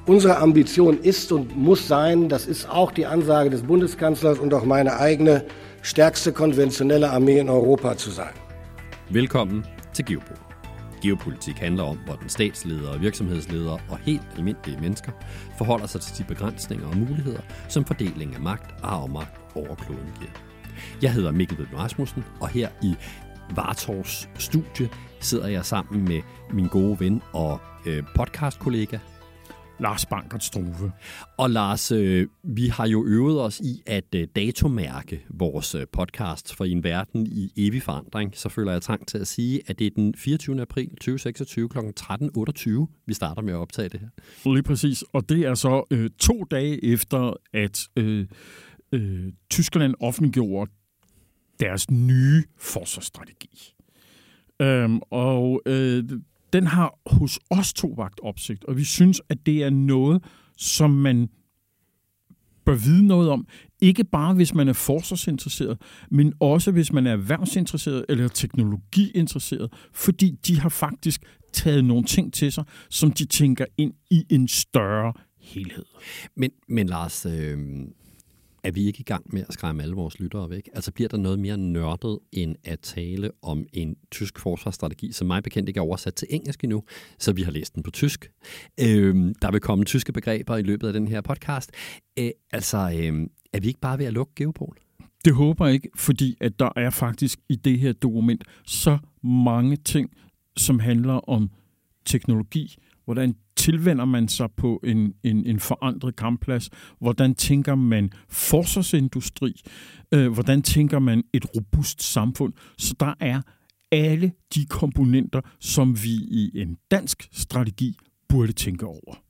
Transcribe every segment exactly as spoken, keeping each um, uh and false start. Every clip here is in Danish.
Unsere Ambition ist und muss sein, das ist auch die Ansage des Bundeskanzlers und auch meine eigene, stærkste konventionelle armé in Europa zu sein. Velkommen til Geopol. Geopolitik handler om, hvordan statsledere, virksomhedsledere og helt almindelige mennesker forholder sig til de begrænsninger og muligheder, som fordeling af magt og afmagt over kloden giver. Jeg hedder Mikkel Bødken Rasmussen, og her i Vartors studie sidder jeg sammen med min gode ven og øh, podcastkollega Lars Bankert Struve. Og Lars, øh, vi har jo øvet os i at øh, datomærke vores øh, podcast for en verden i evig forandring. Så føler jeg trang til at sige, at det er den fireogtyvende april to tusind og seksogtyve klokken tretten otteogtyve, vi starter med at optage det her. Lige præcis, og det er så øh, to dage efter, at øh, øh, Tyskland offentliggjorde deres nye forsvarsstrategi. Øhm, og øh, den har hos os to vakt opsigt, og vi synes, at det er noget, som man bør vide noget om. Ikke bare, hvis man er forsvarsinteresseret, men også, hvis man er erhvervsinteresseret eller teknologiinteresseret, fordi de har faktisk taget nogle ting til sig, som de tænker ind i en større helhed. Men, men Lars, øh, er vi ikke i gang med at skræmme alle vores lyttere væk? Altså bliver der noget mere nørdet end at tale om en tysk forsvarsstrategi, som mig bekendt ikke er oversat til engelsk endnu, så vi har læst den på tysk. Øh, der vil komme tyske begreber i løbet af den her podcast. Øh, altså, øh, er vi ikke bare ved at lukke Geopol? Det håber jeg ikke, fordi at der er faktisk i det her dokument så mange ting, som handler om teknologi. Hvordan tilvender man sig på en, en, en forandret kampplads? Hvordan tænker man forsvarsindustri? Øh, hvordan tænker man et robust samfund? Så der er alle de komponenter, som vi i en dansk strategi burde tænke over.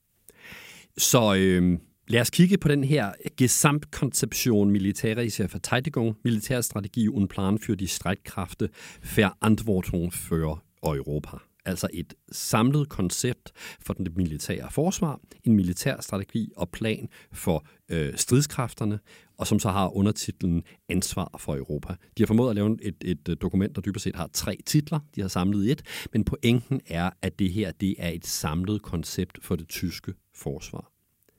Så øh, lad os kigge på den her Gesamtkonzeption militärischer Verteidigung, Militärstrategie und Plan für die Streitkräfte, Verantwortung für Europa. Altså et samlet koncept for den militære forsvar, en militær strategi og plan for øh, stridskræfterne, og som så har undertitlen Ansvar for Europa. De har formået at lave et, et dokument, der dybest set har tre titler, de har samlet i et, men pointen er, at det her det er et samlet koncept for det tyske forsvar.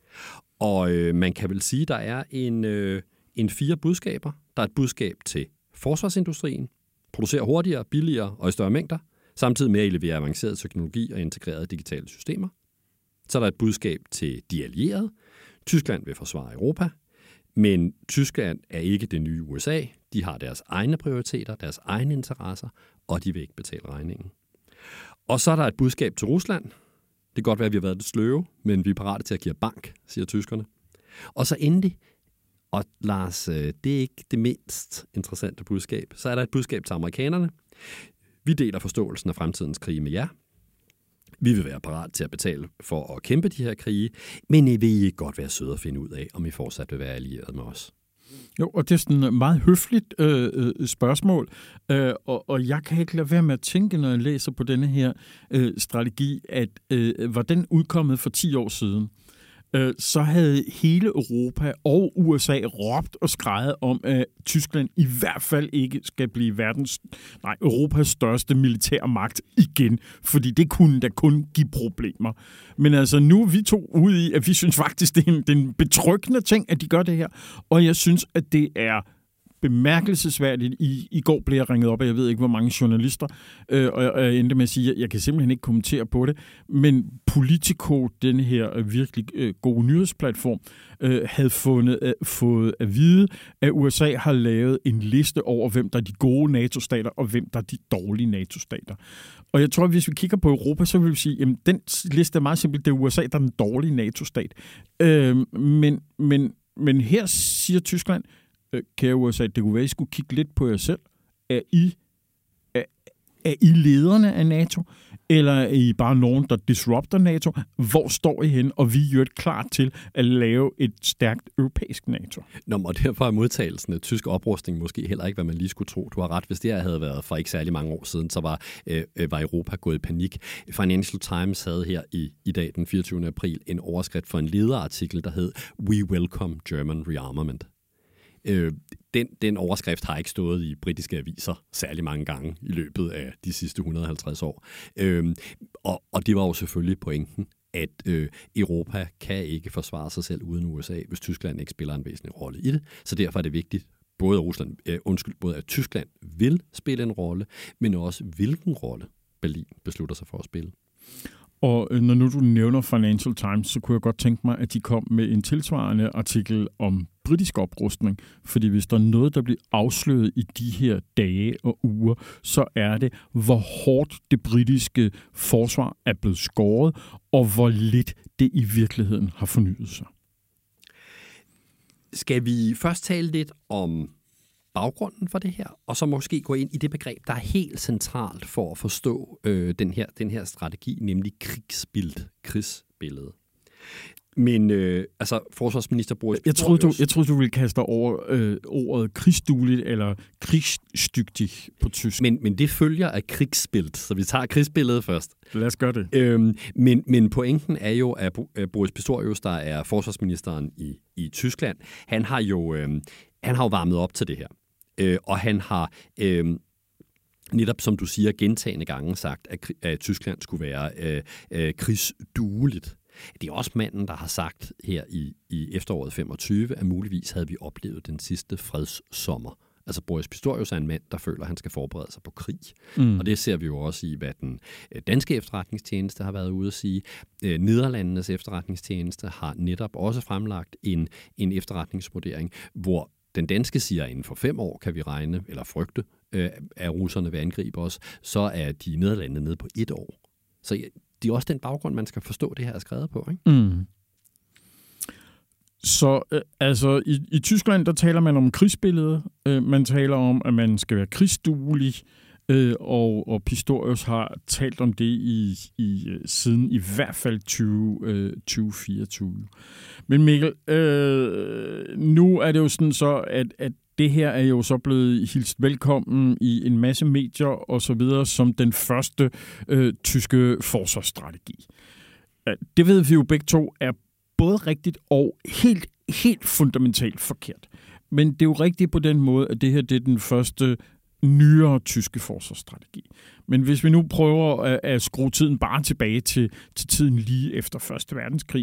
Og øh, man kan vel sige, at der er en, øh, en fire budskaber. Der er et budskab til forsvarsindustrien, producere hurtigere, billigere og i større mængder, samtidig med at levere avanceret teknologi og integrerede digitale systemer. Så er der et budskab til de allierede. Tyskland vil forsvare Europa, men Tyskland er ikke det nye U S A. De har deres egne prioriteter, deres egne interesser, og de vil ikke betale regningen. Og så er der et budskab til Rusland. Det kan godt være, at vi har været lidt sløve, men vi er parate til at give bank, siger tyskerne. Og så endelig, og Lars, det er ikke det mindst interessante budskab, så er der et budskab til amerikanerne. Vi deler forståelsen af fremtidens krige med jer. Vi vil være parat til at betale for at kæmpe de her krige, men I vil ikke godt være søde at finde ud af, om I fortsat vil være allieret med os. Jo, og det er sådan et meget høfligt øh, spørgsmål, øh, og, og jeg kan ikke lade være med at tænke, når jeg læser på denne her øh, strategi, at øh, var den udkommet for ti år siden, øh, så havde hele Europa og U S A råbt og skreget om, at Tyskland i hvert fald ikke skal blive verdens, nej, Europas største militære magt igen, fordi det kunne da kun give problemer. Men altså, nu er vi to ude i, at vi synes faktisk, det er en, det er en betryggende ting, at de gør det her, og jeg synes, at det er bemærkelsesværdigt. I, I går blev jeg ringet op, og jeg ved ikke, hvor mange journalister, øh, og, jeg, og jeg endte med at sige, at jeg kan simpelthen ikke kommentere på det, men Politico, den her virkelig øh, gode nyhedsplatform, øh, havde fundet, øh, fået at vide, at U S A har lavet en liste over, hvem der er de gode NATO-stater, og hvem der er de dårlige NATO-stater. Og jeg tror, at hvis vi kigger på Europa, så vil vi sige, at den liste er meget simpelt, det er U S A, der er den dårlige NATO-stat. Øh, men, men, men her siger Tyskland, kære U S A, det kunne være, at I skulle kigge lidt på jer selv. Er I, er, er I lederne af NATO, eller er I bare nogen, der disrupter NATO? Hvor står I hen? Og vi er jo klar til at lave et stærkt europæisk NATO. Nå, og derfor er modtagelsen af tysk oprustning måske heller ikke, hvad man lige skulle tro. Du har ret, hvis det her havde været for ikke særlig mange år siden, så var, øh, var Europa gået i panik. Financial Times havde her i, i dag, den fireogtyvende april, en overskrift for en lederartikel, der hed We Welcome German Rearmament. Øh, den, den overskrift har ikke stået i britiske aviser særlig mange gange i løbet af de sidste et hundrede og halvtreds år. Øh, og, og det var jo selvfølgelig pointen. at øh, Europa kan ikke forsvare sig selv uden U S A, hvis Tyskland ikke spiller en væsentlig rolle i det. Så derfor er det vigtigt, både at, Rusland, øh, undskyld, både at Tyskland vil spille en rolle, men også hvilken rolle Berlin beslutter sig for at spille. Og når nu du nævner Financial Times, så kunne jeg godt tænke mig, at de kom med en tilsvarende artikel om britisk oprustning. Fordi hvis der er noget, der bliver afsløret i de her dage og uger, så er det, hvor hårdt det britiske forsvar er blevet skåret, og hvor lidt det i virkeligheden har fornyet sig. Skal vi først tale lidt om baggrunden for det her, og så måske gå ind i det begreb, der er helt centralt for at forstå øh, den, her, den her strategi, nemlig krigsbild, krigsbillede. Men øh, altså, forsvarsminister Boris jeg troede, du, jeg troede, du ville kaste over øh, ordet krigsdueligt eller krigsstygtig på tysk. Men, men det følger af krigsbild, så vi tager krigsbilledet først. Lad os gøre det. Øhm, men, men pointen er jo, at Boris Pistorius, der er forsvarsministeren i, i Tyskland, han har jo øh, han har jo varmet op til det her. Øh, og han har øh, netop, som du siger, gentagne gange sagt, at, at Tyskland skulle være øh, øh, krigsdueligt. Det er også manden, der har sagt her i, i efteråret femogtyve, at muligvis havde vi oplevet den sidste fredssommer. Altså Boris Pistorius er en mand, der føler, at han skal forberede sig på krig. Mm. Og det ser vi jo også i, hvad den danske efterretningstjeneste har været ude at sige. Nederlandenes efterretningstjeneste har netop også fremlagt en, en efterretningsvurdering, hvor den danske siger, at inden for fem år kan vi regne, eller frygte, øh, at russerne vil angribe os, så er de Nederlande nede på et år. Så det er også den baggrund, man skal forstå, det her er skrevet på, ikke? Mm. Så øh, altså, i, i Tyskland, der taler man om krigsbilledet. Øh, man taler om, at man skal være krigsduelig, øh, og, og Pistorius har talt om det i, i siden i hvert fald tyve fireogtyve. Men Mikkel, øh, nu er det jo sådan så, at, at det her er jo så blevet hilst velkommen i en masse medier og så videre som den første øh, tyske forsvarsstrategi. Det ved vi jo begge to er både rigtigt og helt, helt fundamentalt forkert. Men det er jo rigtigt på den måde, at det her det er den første nyere tyske forsvarsstrategi. Men hvis vi nu prøver at, at skrue tiden bare tilbage til, til tiden lige efter første verdenskrig,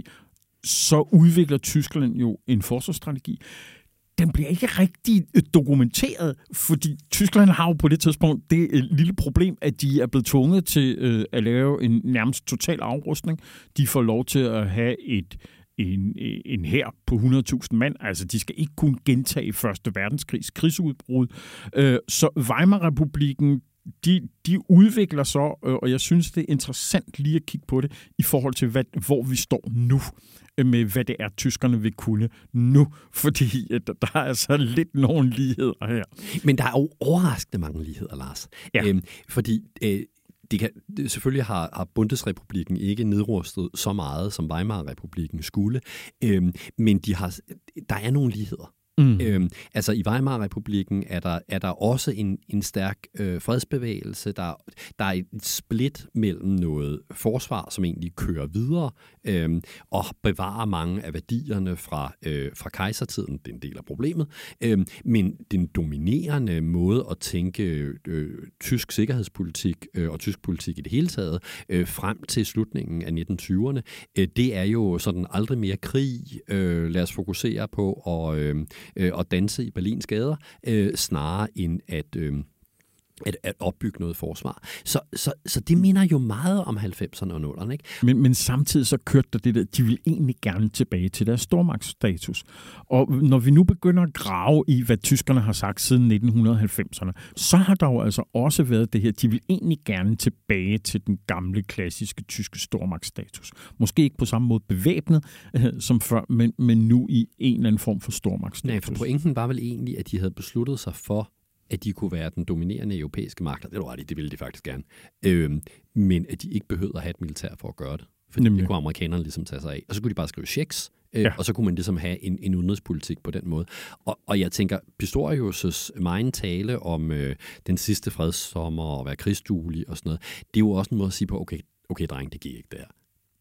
så udvikler Tyskland jo en forsvarsstrategi. Den bliver ikke rigtig dokumenteret, fordi Tyskland har jo på det tidspunkt det lille problem, at de er blevet tvunget til øh, at lave en nærmest total afrustning. De får lov til at have et en, en hær på hundrede tusind mand. Altså, de skal ikke kunne gentage første verdenskrigs krigsudbrud. Øh, så Weimar-republikken, de, de udvikler så, og jeg synes, det er interessant lige at kigge på det, i forhold til, hvad, hvor vi står nu, med hvad det er, tyskerne vil kunne nu. Fordi der er altså lidt nogle ligheder her. Men der er jo overraskende mange ligheder, Lars. Ja. Øhm, fordi øh, det kan, det, selvfølgelig har, har Bundesrepublikken ikke nedrustet så meget, som Weimar-republikken skulle. Øhm, men de har, der er nogle ligheder. Mm. Øhm, altså i Weimar-republikken er der, er der også en, en stærk øh, fredsbevægelse. Der, der er et split mellem noget forsvar, som egentlig kører videre øh, og bevarer mange af værdierne fra, øh, fra kejsertiden. Det er en del af problemet. Øh, men den dominerende måde at tænke øh, tysk sikkerhedspolitik øh, og tysk politik i det hele taget øh, frem til slutningen af nitten tyverne, øh, det er jo sådan aldrig mere krig. Øh, lad os fokusere på at øh, og danse i Berlins gader, øh, snarere end at, øh, at, at opbygge noget forsvar. Så, så, så det minder jo meget om halvfemserne og nullerne, ikke? Men, men samtidig så kørte der det der, de vil egentlig gerne tilbage til deres stormagtsstatus. Og når vi nu begynder at grave i, hvad tyskerne har sagt siden nitten halvfemserne, så har der jo altså også været det her, de vil egentlig gerne tilbage til den gamle, klassiske tyske stormagtsstatus. Måske ikke på samme måde bevæbnet øh, som før, men, men nu i en eller anden form for stormagtsstatus. Nej, for pointen var vel egentlig, at de havde besluttet sig for, at de kunne være den dominerende europæiske magt. Det var det, det ville de faktisk gerne. Øhm, men at de ikke behøvede at have et militær for at gøre det. For det kunne amerikanerne ligesom tage sig af. Og så kunne de bare skrive checks, øh, ja. Og så kunne man ligesom have en, en udenrigspolitik på den måde. Og, og jeg tænker, Pistorius' megen tale om øh, den sidste fredssommer og være krigsduelig og sådan noget, det er jo også en måde at sige på, okay, okay dreng, det gik ikke der.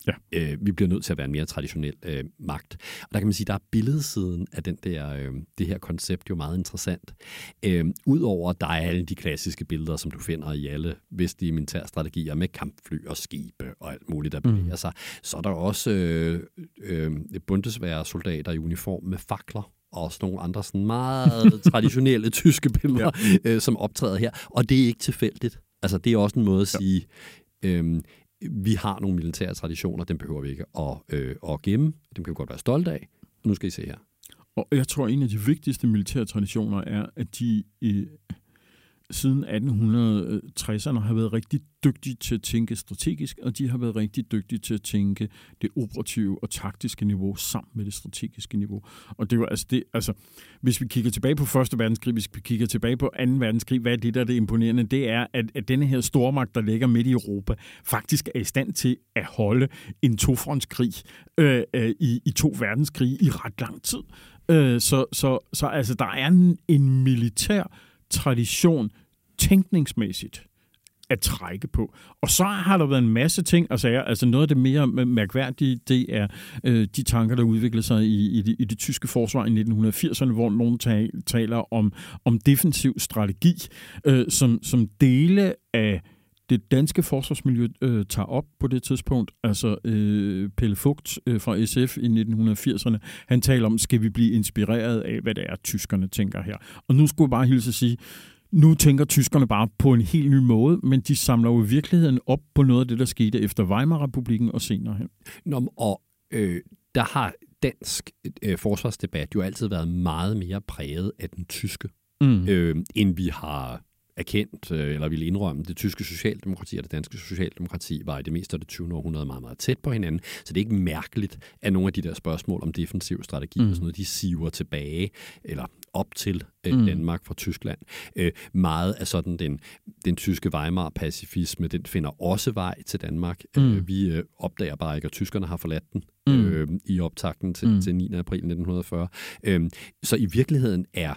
Ja. Øh, vi bliver nødt til at være en mere traditionel øh, magt. Og der kan man sige, der er billedsiden af den der, øh, det her koncept jo meget interessant. Øh, Udover at der er alle de klassiske billeder, som du finder i alle vestlige militærstrategier med kampfly og skibe og alt muligt, der bevæger mm. sig, så er der også øh, øh, bundeswehrsoldater i uniform med fakler og også nogle andre sådan meget traditionelle tyske billeder, ja. øh, som optræder her. Og det er ikke tilfældigt. Altså, det er også en måde at sige, øh, vi har nogle militære traditioner, dem behøver vi ikke at, øh, at gemme. Dem kan vi godt være stolte af. Nu skal I se her. Og jeg tror, at en af de vigtigste militære traditioner er, at de øh, siden atten tresserne har været rigtig dygtige til at tænke strategisk, og de har været rigtig dygtige til at tænke det operative og taktiske niveau sammen med det strategiske niveau. Og det var altså det, altså, hvis vi kigger tilbage på første verdenskrig, hvis vi kigger tilbage på anden verdenskrig, hvad er det, der er det imponerende? Det er, at, at denne her stormagt, der ligger midt i Europa, faktisk er i stand til at holde en tofrontskrig øh, øh, i, i to verdenskrige i ret lang tid. Øh, så, så, så altså, der er en, en militær tradition tænkningsmæssigt at trække på. Og så har der været en masse ting at sige. Altså noget af det mere mærkværdige, det er øh, de tanker, der udviklede sig i, i, det, i det tyske forsvar i nitten firserne, hvor nogen taler om, om defensiv strategi, øh, som, som dele af det danske forsvarsmiljø øh, tager op på det tidspunkt. Altså øh, Pelle Fugt øh, fra S F i nitten firserne, han taler om, skal vi blive inspireret af, hvad det er, tyskerne tænker her. Og nu skulle jeg bare hilse at sige, nu tænker tyskerne bare på en helt ny måde, men de samler jo i virkeligheden op på noget af det, der skete efter Weimar-republikken og senere hen. Nå, og øh, der har dansk øh, forsvarsdebat jo altid været meget mere præget af den tyske, mm. øh, end vi har erkendt, eller ville indrømme, det tyske socialdemokrati og det danske socialdemokrati var i det meste af det tyvende århundrede meget, meget tæt på hinanden. Så det er ikke mærkeligt, at nogle af de der spørgsmål om defensiv strategi mm. og sådan noget, de siver tilbage, eller op til øh, mm. Danmark fra Tyskland. Øh, meget af sådan den, den tyske Weimar-pacifisme, den finder også vej til Danmark. Mm. Øh, vi øh, opdager bare ikke, at tyskerne har forladt den øh, mm. i optakten til, mm. til niende april nitten fyrre. Øh, så i virkeligheden er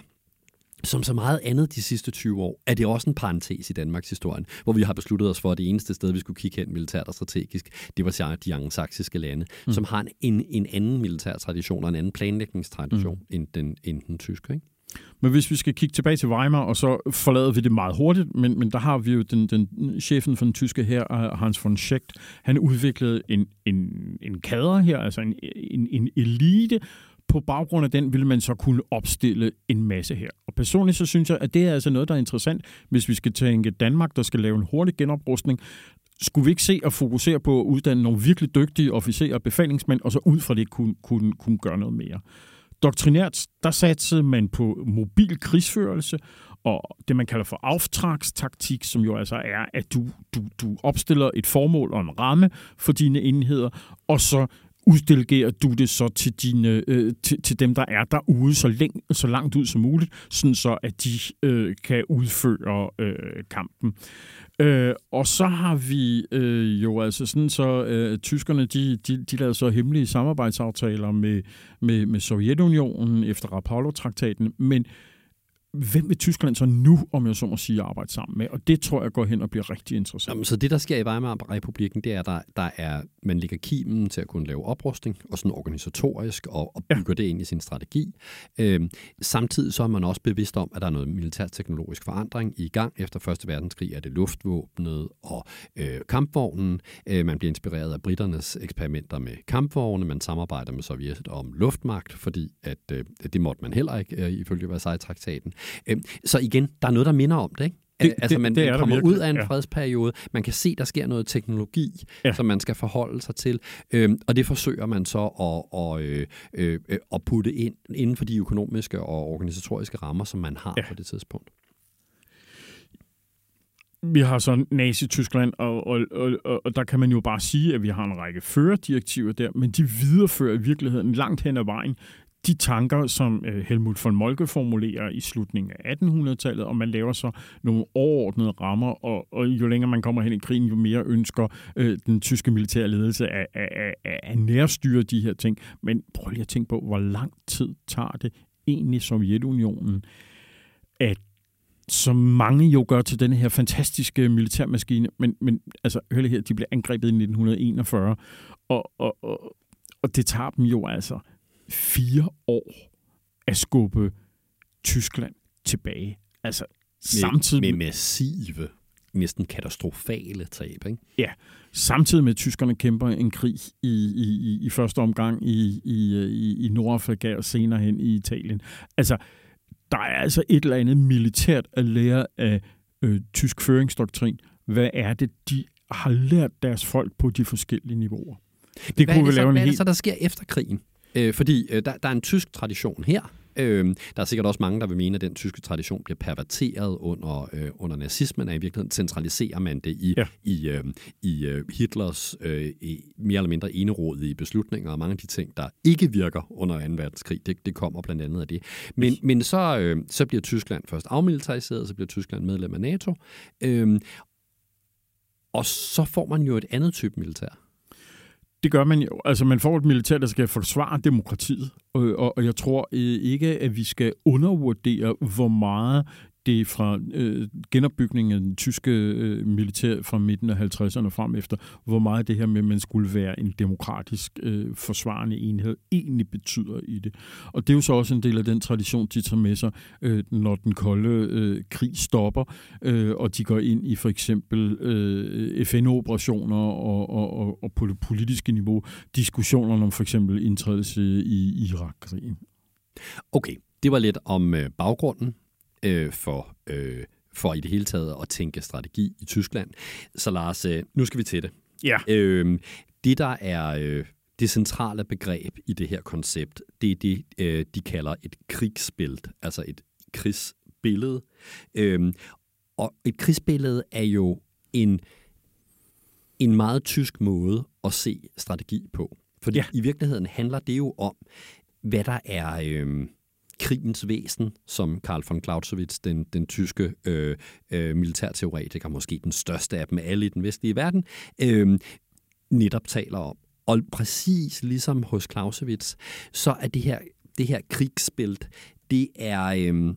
som så meget andet de sidste tyve år, er det også en parentes i Danmarks historie, hvor vi har besluttet os for, at det eneste sted, vi skulle kigge hen militært og strategisk, det var de angelsaksiske lande, mm. som har en, en anden militær tradition og en anden planlægningstradition mm. end, den, end den tyske, ikke? Men hvis vi skal kigge tilbage til Weimar, og så forlader vi det meget hurtigt, men, men der har vi jo den, den chefen for den tyske hær, Hans von Schecht, han udviklede en, en, en kader her, altså en, en, en elite. På baggrund af den ville man så kunne opstille en masse her. Og personligt så synes jeg, at det er altså noget, der er interessant, hvis vi skal tænke Danmark, der skal lave en hurtig genoprustning. Skulle vi ikke se og fokusere på at uddanne nogle virkelig dygtige officerer og befalingsmænd, og så ud fra det kunne, kunne, kunne gøre noget mere? Doktrinært, der satsede man på mobil krigsførelse, og det, man kalder for auftragstaktik, som jo altså er, at du, du, du opstiller et formål og en ramme for dine enheder, og så uddelegerer du det så til, dine, øh, til, til dem, der er derude så, læng, så langt ud som muligt, sådan så at de øh, kan udføre øh, kampen. Øh, og så har vi øh, jo altså sådan så, øh, tyskerne, de, de, de lavede så hemmelige samarbejdsaftaler med, med, med Sovjetunionen efter Rapallo-traktaten, men hvem vil Tyskland så nu, om jeg så må sige, arbejde sammen med? Og det tror jeg går hen og bliver rigtig interessant. Jamen, så det, der sker i Weimar-republikken, det er, der, der er, man lægger kimen til at kunne lave oprustning, og sådan organisatorisk, og, og bygger ja. det ind i sin strategi. Øhm, samtidig så er man også bevidst om, at der er noget militærteknologisk forandring i gang. Efter første verdenskrig er det luftvåbnet og øh, kampvognen. Øh, man bliver inspireret af britternes eksperimenter med kampvogne. Man samarbejder med Sovjet om luftmagt, fordi at, øh, det måtte man heller ikke, øh, ifølge Versailles-traktaten. Så igen, der er noget, der minder om det, ikke? Det, altså, man, det, det man kommer virkelig. ud af en ja. fredsperiode. Man kan se, der sker noget teknologi, ja. som man skal forholde sig til. Øhm, og det forsøger man så at, og, øh, øh, at putte ind inden for de økonomiske og organisatoriske rammer, som man har ja. på det tidspunkt. Vi har så Nazi-Tyskland, og, og, og, og der kan man jo bare sige, at vi har en række førerdirektiver der, men de viderefører i virkeligheden langt hen ad vejen de tanker, som Helmut von Moltke formulerer i slutningen af attenhundredetallet, og man laver så nogle overordnede rammer, og, og jo længere man kommer hen i krigen, jo mere ønsker øh, den tyske militære ledelse at, at, at, at nærstyre de her ting. Men prøv lige at tænke på, hvor lang tid tager det egentlig Sovjetunionen at som mange jo gør til denne her fantastiske militærmaskine, men, men altså, hør lige her, de blev angrebet i nitten enogfyrre, og, og, og, og det tager dem jo altså fire år at skubbe Tyskland tilbage. Altså, samtidig med, med massive, næsten katastrofale tab, ikke? Ja, samtidig med, at tyskerne kæmper en krig i, i, i første omgang i, i, i Nordafrika og senere hen i Italien. Altså, der er altså et eller andet militært at lære af øh, tysk føringsdoktrin. Hvad er det, de har lært deres folk på de forskellige niveauer? Det hvad kunne vi så, lave en hvad er det så, der sker efter krigen? Øh, fordi øh, der, der er en tysk tradition her. Øh, der er sikkert også mange, der vil mene, at den tyske tradition bliver perverteret under, øh, under nazismen, og i virkeligheden centraliserer man det i, ja. i, øh, i øh, Hitlers øh, i mere eller mindre enerådige beslutninger, og mange af de ting, der ikke virker under anden verdenskrig, det, det kommer blandt andet af det. Men, men så, øh, så bliver Tyskland først afmilitariseret, så bliver Tyskland medlem af NATO, øh, og så får man jo et andet type militær. Det gør man jo. Altså, man får et militær, der skal forsvare demokratiet, og, og, og jeg tror ikke, at vi skal undervurdere, hvor meget det fra øh, genopbygningen af den tyske øh, militær fra midten af halvtredserne frem efter, hvor meget det her med, at man skulle være en demokratisk øh, forsvarende enhed, egentlig betyder i det. Og det er jo så også en del af den tradition, de tager med sig, øh, når den kolde øh, krig stopper, øh, og de går ind i for eksempel øh, F N-operationer og, og, og, og på det politiske niveau, diskussioner om for eksempel indtrædelse i Irak-krigen. Okay, det var lidt om øh, baggrunden. Øh, for, øh, for i det hele taget at tænke strategi i Tyskland. Så Lars, øh, nu skal vi til det. Ja. Øh, det, der er øh, det centrale begreb i det her koncept, det er det, øh, de kalder et krigsbillede, altså et krigsbillede. Øh, og et krigsbillede er jo en, en meget tysk måde at se strategi på. Fordi ja. i virkeligheden handler det jo om, hvad der er... Øh, krigens væsen, som Karl von Clausewitz, den, den tyske øh, øh, militærteoretiker, måske den største af dem alle i den vestlige verden, øh, netop taler om. Og præcis ligesom hos Clausewitz, så er det her, det her krigsbillede, det er... Øh,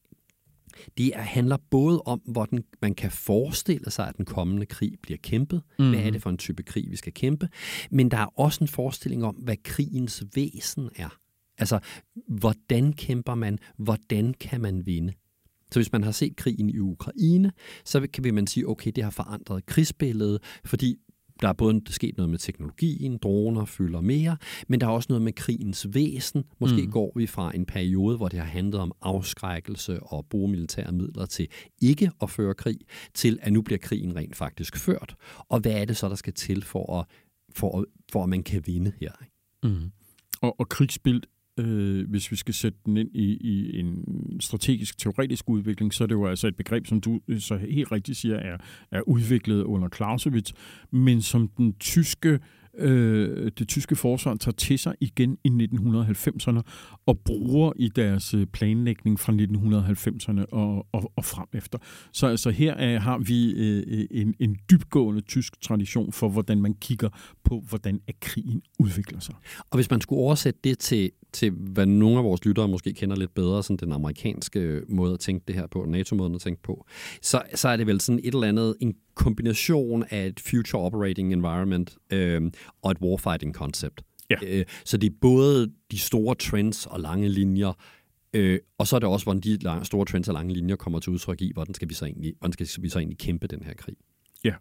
Det er, handler både om, hvordan man kan forestille sig, at den kommende krig bliver kæmpet. Mm. Hvad er det for en type krig, vi skal kæmpe? Men der er også en forestilling om, hvad krigens væsen er. Altså, hvordan kæmper man? Hvordan kan man vinde? Så hvis man har set krigen i Ukraine, så kan man sige, okay, det har forandret krigsbilledet, fordi der er både sket noget med teknologien, droner fylder mere, men der er også noget med krigens væsen. Måske mm. går vi fra en periode, hvor det har handlet om afskrækkelse og bruge militære midler til ikke at føre krig, til at nu bliver krigen rent faktisk ført. Og hvad er det så, der skal til for at, for at, for at man kan vinde her? Mm. Og, og krigsbilledet, Øh, hvis vi skal sætte den ind i, i en strategisk, teoretisk udvikling, så er det jo altså et begreb, som du så helt rigtigt siger, er, er udviklet under Clausewitz, men som den tyske, øh, det tyske forsvar tager til sig igen i nitten halvfemserne og bruger i deres planlægning fra nitten halvfemserne og, og, og frem efter. Så altså her er, har vi øh, en, en dybgående tysk tradition for, hvordan man kigger på, hvordan at krigen udvikler sig. Og hvis man skulle oversætte det til til hvad nogle af vores lyttere måske kender lidt bedre, sådan den amerikanske måde at tænke det her på, NATO-måden at tænke på, så, så er det vel sådan et eller andet, en kombination af et future operating environment øh, og et warfighting concept. Ja. Øh, så det er både de store trends og lange linjer, øh, og så er det også, hvordan de lange, store trends og lange linjer kommer til udtryk i, hvordan skal vi så egentlig, hvordan skal vi så egentlig kæmpe den her krig. Ja,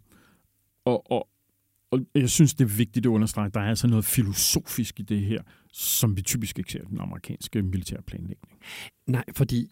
og, og Og jeg synes, det er vigtigt at understrege, at der er altså noget filosofisk i det her, som vi typisk ikke ser i den amerikanske militærplanlægning. Nej, fordi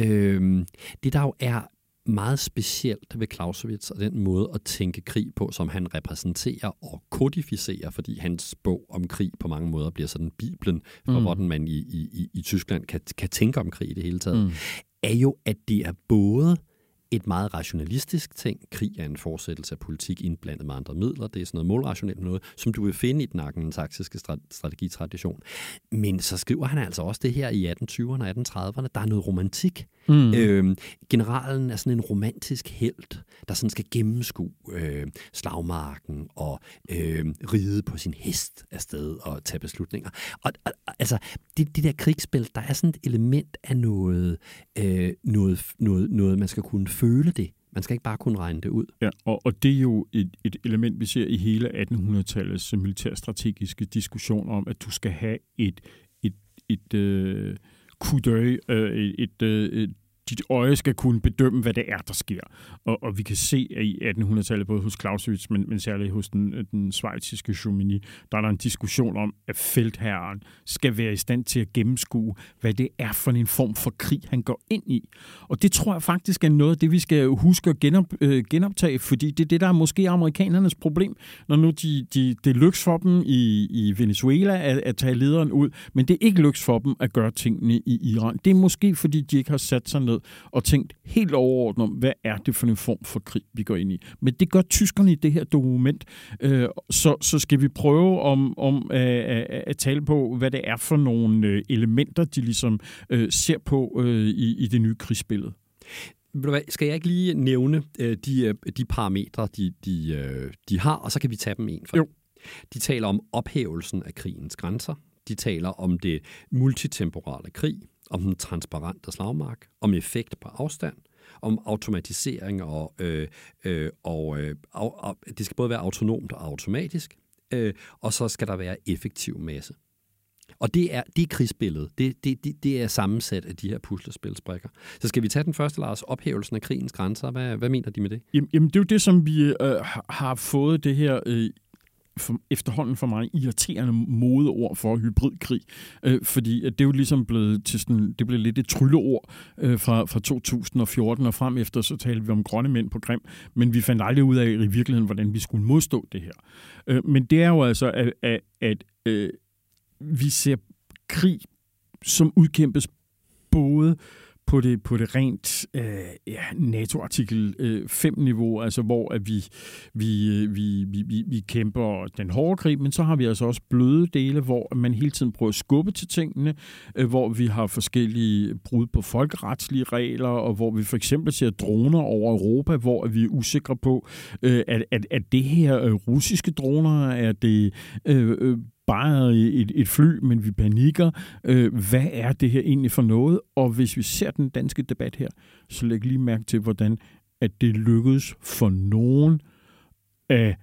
øh, det der jo er meget specielt ved Clausewitz og den måde at tænke krig på, som han repræsenterer og kodificerer, fordi hans bog om krig på mange måder bliver sådan biblen for, mm. hvordan man i, i, i Tyskland kan, kan tænke om krig i det hele taget, mm. er jo, at det er både et meget rationalistisk ting. Krig er en fortsættelse af politik indblandet med andre midler. Det er sådan noget målrationelt noget, som du vil finde i den anglosaksiske strategitradition. Men så skriver han altså også det her i atten tyverne og atten trediverne. Der er noget romantik. Mm. Øhm, generalen er sådan en romantisk helt, der sådan skal gennemskue øh, slagmarken og øh, ride på sin hest afsted og tage beslutninger. Og, og altså, det, det der krigsspil, der er sådan et element af noget, øh, noget, noget, noget, man skal kunne føle det. Man skal ikke bare kunne regne det ud. Ja, og, og det er jo et, et element, vi ser i hele attenhundredetallets militærstrategiske diskussion om, at du skal have et, et, et øh, coup d'œil, øh, et, et, øh, dit øje skal kunne bedømme, hvad det er, der sker. Og, og vi kan se, at i attenhundredetallet, både hos Clausewitz, men, men særligt hos den, den schweiziske Jomini, der er der en diskussion om, at feltherren skal være i stand til at gennemskue, hvad det er for en form for krig, han går ind i. Og det tror jeg faktisk er noget af det, vi skal huske at genop, øh, genoptage, fordi det er det, der er måske amerikanernes problem, når nu de, de, det lykkes for dem i, i Venezuela at, at tage lederen ud, men det er ikke lykkes for dem at gøre tingene i Iran. Det er måske, fordi de ikke har sat sig ned og tænkt helt overordnet om, hvad er det for en form for krig, vi går ind i. Men det gør tyskerne i det her dokument. Øh, så, så skal vi prøve om, om øh, at, at tale på, hvad det er for nogle øh, elementer, de ligesom øh, ser på øh, i, i det nye krigsbillede. Skal jeg ikke lige nævne øh, de, de parametre, de, de, øh, de har, og så kan vi tage dem en for Jo. De taler om ophævelsen af krigens grænser. De taler om det multitemporale krig, om den transparente slagmark, om effekt på afstand, om automatisering og, øh, øh, og øh, og det skal både være autonomt og automatisk, øh, og så skal der være effektiv masse. Og det er, det er krigsbilledet. Det, det, det, det er sammensat af de her puslespilsbrikker. Så skal vi tage den første, Lars, ophævelsen af krigens grænser. Hvad, hvad mener de med det? Jamen, jamen det er jo det, som vi øh, har fået det her øh, for, efterhånden for mig irriterende modeord for hybridkrig. Øh, fordi det er jo ligesom blevet til sådan, det blev lidt et trylleord øh, fra, fra to tusind og fjorten og frem efter, så talte vi om grønne mænd på Krim, men vi fandt aldrig ud af i virkeligheden, hvordan vi skulle modstå det her. Øh, men det er jo altså, at, at, at øh, vi ser krig, som udkæmpes både på det, på det rent øh, ja, NATO-artikel øh, fem-niveau, altså hvor at vi, vi, vi, vi, vi kæmper den hårde krig, men så har vi altså også bløde dele, hvor man hele tiden prøver at skubbe til tingene, øh, hvor vi har forskellige brud på folkeretslige regler, og hvor vi for eksempel ser droner over Europa, hvor vi er usikre på, øh, at, at, at det her øh, russiske droner, er det øh, øh, bare et, et fly, men vi panikker. Øh, hvad er det her egentlig for noget? Og hvis vi ser den danske debat her, så læg lige mærke til, hvordan at det lykkedes for nogen at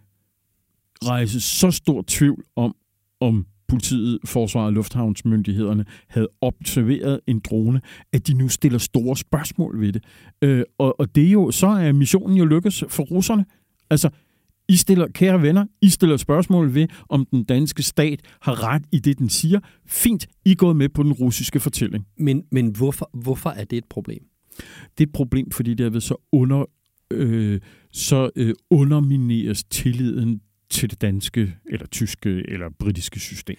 rejse så stor tvivl om, om politiet, forsvaret og lufthavnsmyndighederne havde observeret en drone, at de nu stiller store spørgsmål ved det. Øh, og, og det er jo, så er missionen jo lykkes for russerne. Altså, I stiller, kære venner, I stiller spørgsmål ved, om den danske stat har ret i det, den siger. Fint, I er gået med på den russiske fortælling. Men, men hvorfor, hvorfor er det et problem? Det er et problem, fordi derved så, under, øh, så øh, undermineres tilliden til det danske, eller tyske, eller britiske system.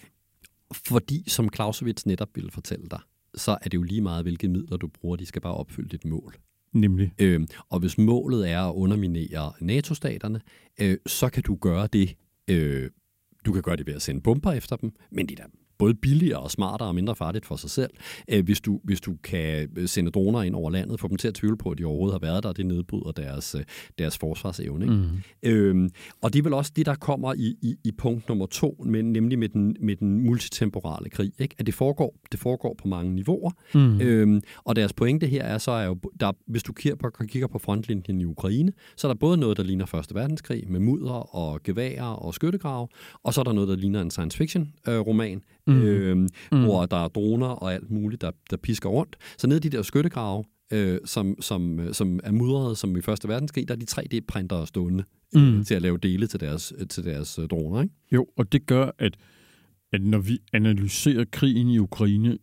Fordi, som Clausewitz netop ville fortælle dig, så er det jo lige meget, hvilke midler du bruger. De skal bare opfylde dit mål. Nemlig. Øhm, og hvis målet er at underminere NATO-staterne, øh, så kan du gøre det. Øh, du kan gøre det ved at sende bomber efter dem, men det er både billigere og smartere og mindre farligt for sig selv, øh, hvis, du, hvis du kan sende droner ind over landet, få dem til at tvivle på, at de overhovedet har været der, og det nedbryder deres, deres forsvarsevne. Ikke? Mm. Øhm, og det er vel også det, der kommer i, i, i punkt nummer to, med, nemlig med den, med den multitemporale krig, ikke? At det foregår, det foregår på mange niveauer. Mm. Øhm, og deres pointe her er så, er jo, der, hvis du kigger på, kigger på frontlinjen i Ukraine, så er der både noget, der ligner Første Verdenskrig, med mudder og geværer og skyttegrave, og så er der noget, der ligner en science fiction-roman, Mm. Øh, mm. hvor der er droner og alt muligt, der, der pisker rundt. Så nede i de der skyttegrave, øh, som, som, som er mudrede, som i Første Verdenskrig, der er de tre D-printere stående mm. øh, til at lave dele til deres, til deres øh, droner. Ikke? Jo, og det gør, at, at når vi analyserer krigen i Ukraine,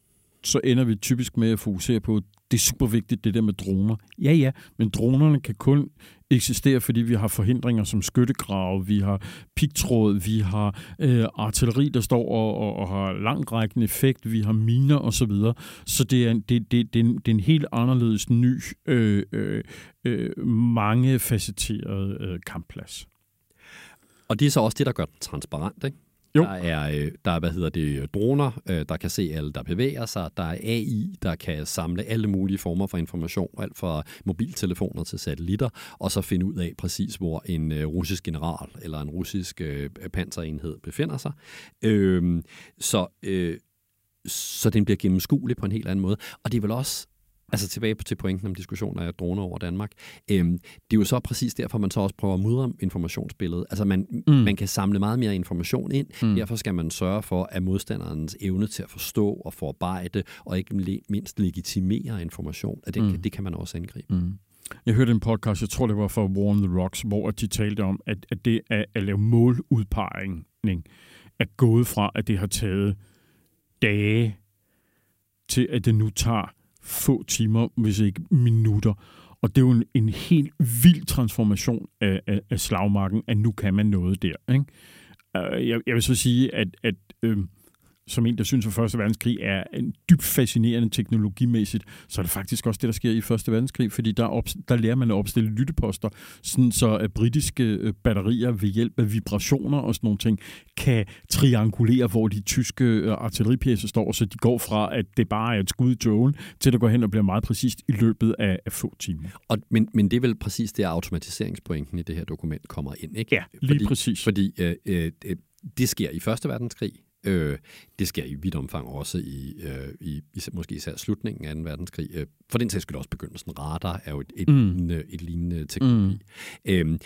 så ender vi typisk med at fokusere på, det er super vigtigt, det der med droner. Ja, ja, men dronerne kan kun eksistere, fordi vi har forhindringer som skyttegrave, vi har pigtråd, vi har øh, artilleri, der står og, og, og har langrækkende effekt, vi har miner osv. Så, så det er, det, det, det, er en, det er en helt anderledes ny, øh, øh, øh, mangefacetteret øh, kampplads. Og det er så også det, der gør den transparent, ikke? Jo. Der er, der er, hvad hedder det, droner, der kan se alle, der bevæger sig. Der er A I, der kan samle alle mulige former for information, alt fra mobiltelefoner til satellitter, og så finde ud af præcis, hvor en øh, russisk general eller en russisk øh, panserenhed befinder sig. Øh, så, øh, så den bliver gennemskuelig på en helt anden måde. Og det er vel også, altså tilbage til pointen om diskussioner af droner over Danmark, øhm, det er jo så præcis derfor, man så også prøver at mudre informationsbilledet. Altså man, mm. man kan samle meget mere information ind, mm. derfor skal man sørge for, at modstanderens evne til at forstå og forarbejde, og ikke mindst legitimere information, at det, mm. det kan man også angribe. Mm. Jeg hørte en podcast, jeg tror det var fra War on the Rocks, hvor de talte om, at, at det at, at lave måludpegning er gået fra, at det har taget dage, til at det nu tager få timer, hvis ikke minutter. Og det er jo en, en helt vild transformation af, af, af slagmarken, at nu kan man noget der. Ikke? Uh, jeg, jeg vil så sige, at, at øh, som en, der synes, at første verdenskrig er en dybt fascinerende teknologimæssigt, så er det faktisk også det, der sker i første verdenskrig, fordi der, op, der lærer man at opstille lytteposter, sådan så at britiske batterier ved hjælp af vibrationer og sådan nogle ting, kan triangulere, hvor de tyske artilleripjæser står, så de går fra, at det bare er et skud i tågen, til det går hen og bliver meget præcist i løbet af, af få timer. Og, men, men det er vel præcis det, automatiseringspointen i det her dokument kommer ind, ikke? Ja, lige fordi, præcis. Fordi øh, øh, det sker i første verdenskrig. Øh, det sker i vidt omfang også i, øh, i, i måske især slutningen af anden verdenskrig. Øh, for den sags skyld også begyndelsen. Radar er jo et, et, mm. lignende, et lignende teknologi. Mm. Øh,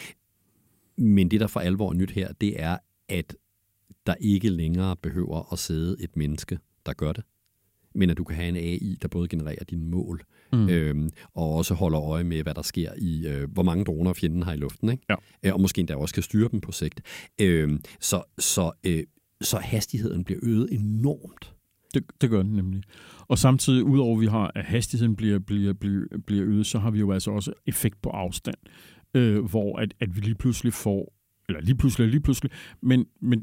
men det, der for alvor er nyt her, det er, at der ikke længere behøver at sidde et menneske, der gør det. Men at du kan have en A I, der både genererer dine mål, mm. øh, og også holder øje med, hvad der sker i, øh, hvor mange droner fjenden har i luften. Ikke? Ja. Øh, og måske endda også kan styre dem på sigt. Øh, så så øh, Så hastigheden bliver øget enormt. Det, det gør den nemlig. Og samtidig, udover at vi har, at hastigheden bliver, bliver, bliver, bliver øget, så har vi jo altså også effekt på afstand, øh, hvor at, at vi lige pludselig får, eller lige pludselig, lige pludselig, men, men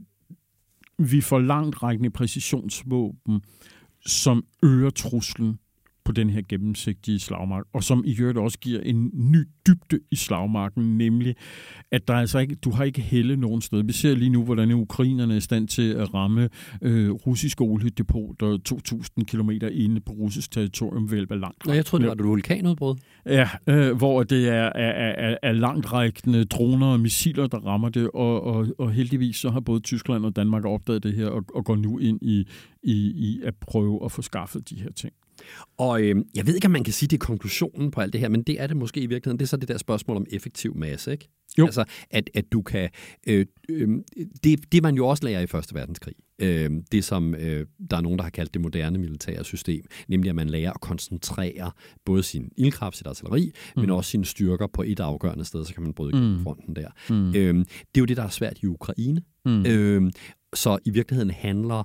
vi får langt rækkende præcisionsvåben, som øger truslen på den her gennemsigtige slagmark, og som i øvrigt også giver en ny dybde i slagmarken, nemlig at der altså ikke, du har ikke helle nogen sted. Vi ser lige nu, hvordan ukrainerne er i stand til at ramme øh, russiske oliedepoter to tusind kilometer inde på russisk territorium ved hjælp af langt. Nå, jeg troede, det var et vulkanudbrud. Ja, øh, hvor det er, er, er, er langtrækkende droner og missiler, der rammer det, og, og, og heldigvis så har både Tyskland og Danmark opdaget det her, og, og går nu ind i, i, i at prøve at få skaffet de her ting. Og øh, jeg ved ikke, om man kan sige, det er konklusionen på alt det her, men det er det måske i virkeligheden. Det er så det der spørgsmål om effektiv masse, ikke? Jo. Altså, at, at du kan... Øh, øh, det, det man jo også lærer i første verdenskrig, øh, det som øh, der er nogen, der har kaldt det moderne militære system, nemlig at man lærer at koncentrere både sin ildkraft, sit artilleri, mm. men også sine styrker på et afgørende sted, så kan man bryde mm. fronten der. Mm. Øh, det er jo det, der er svært i Ukraine. Mm. Øh, så i virkeligheden handler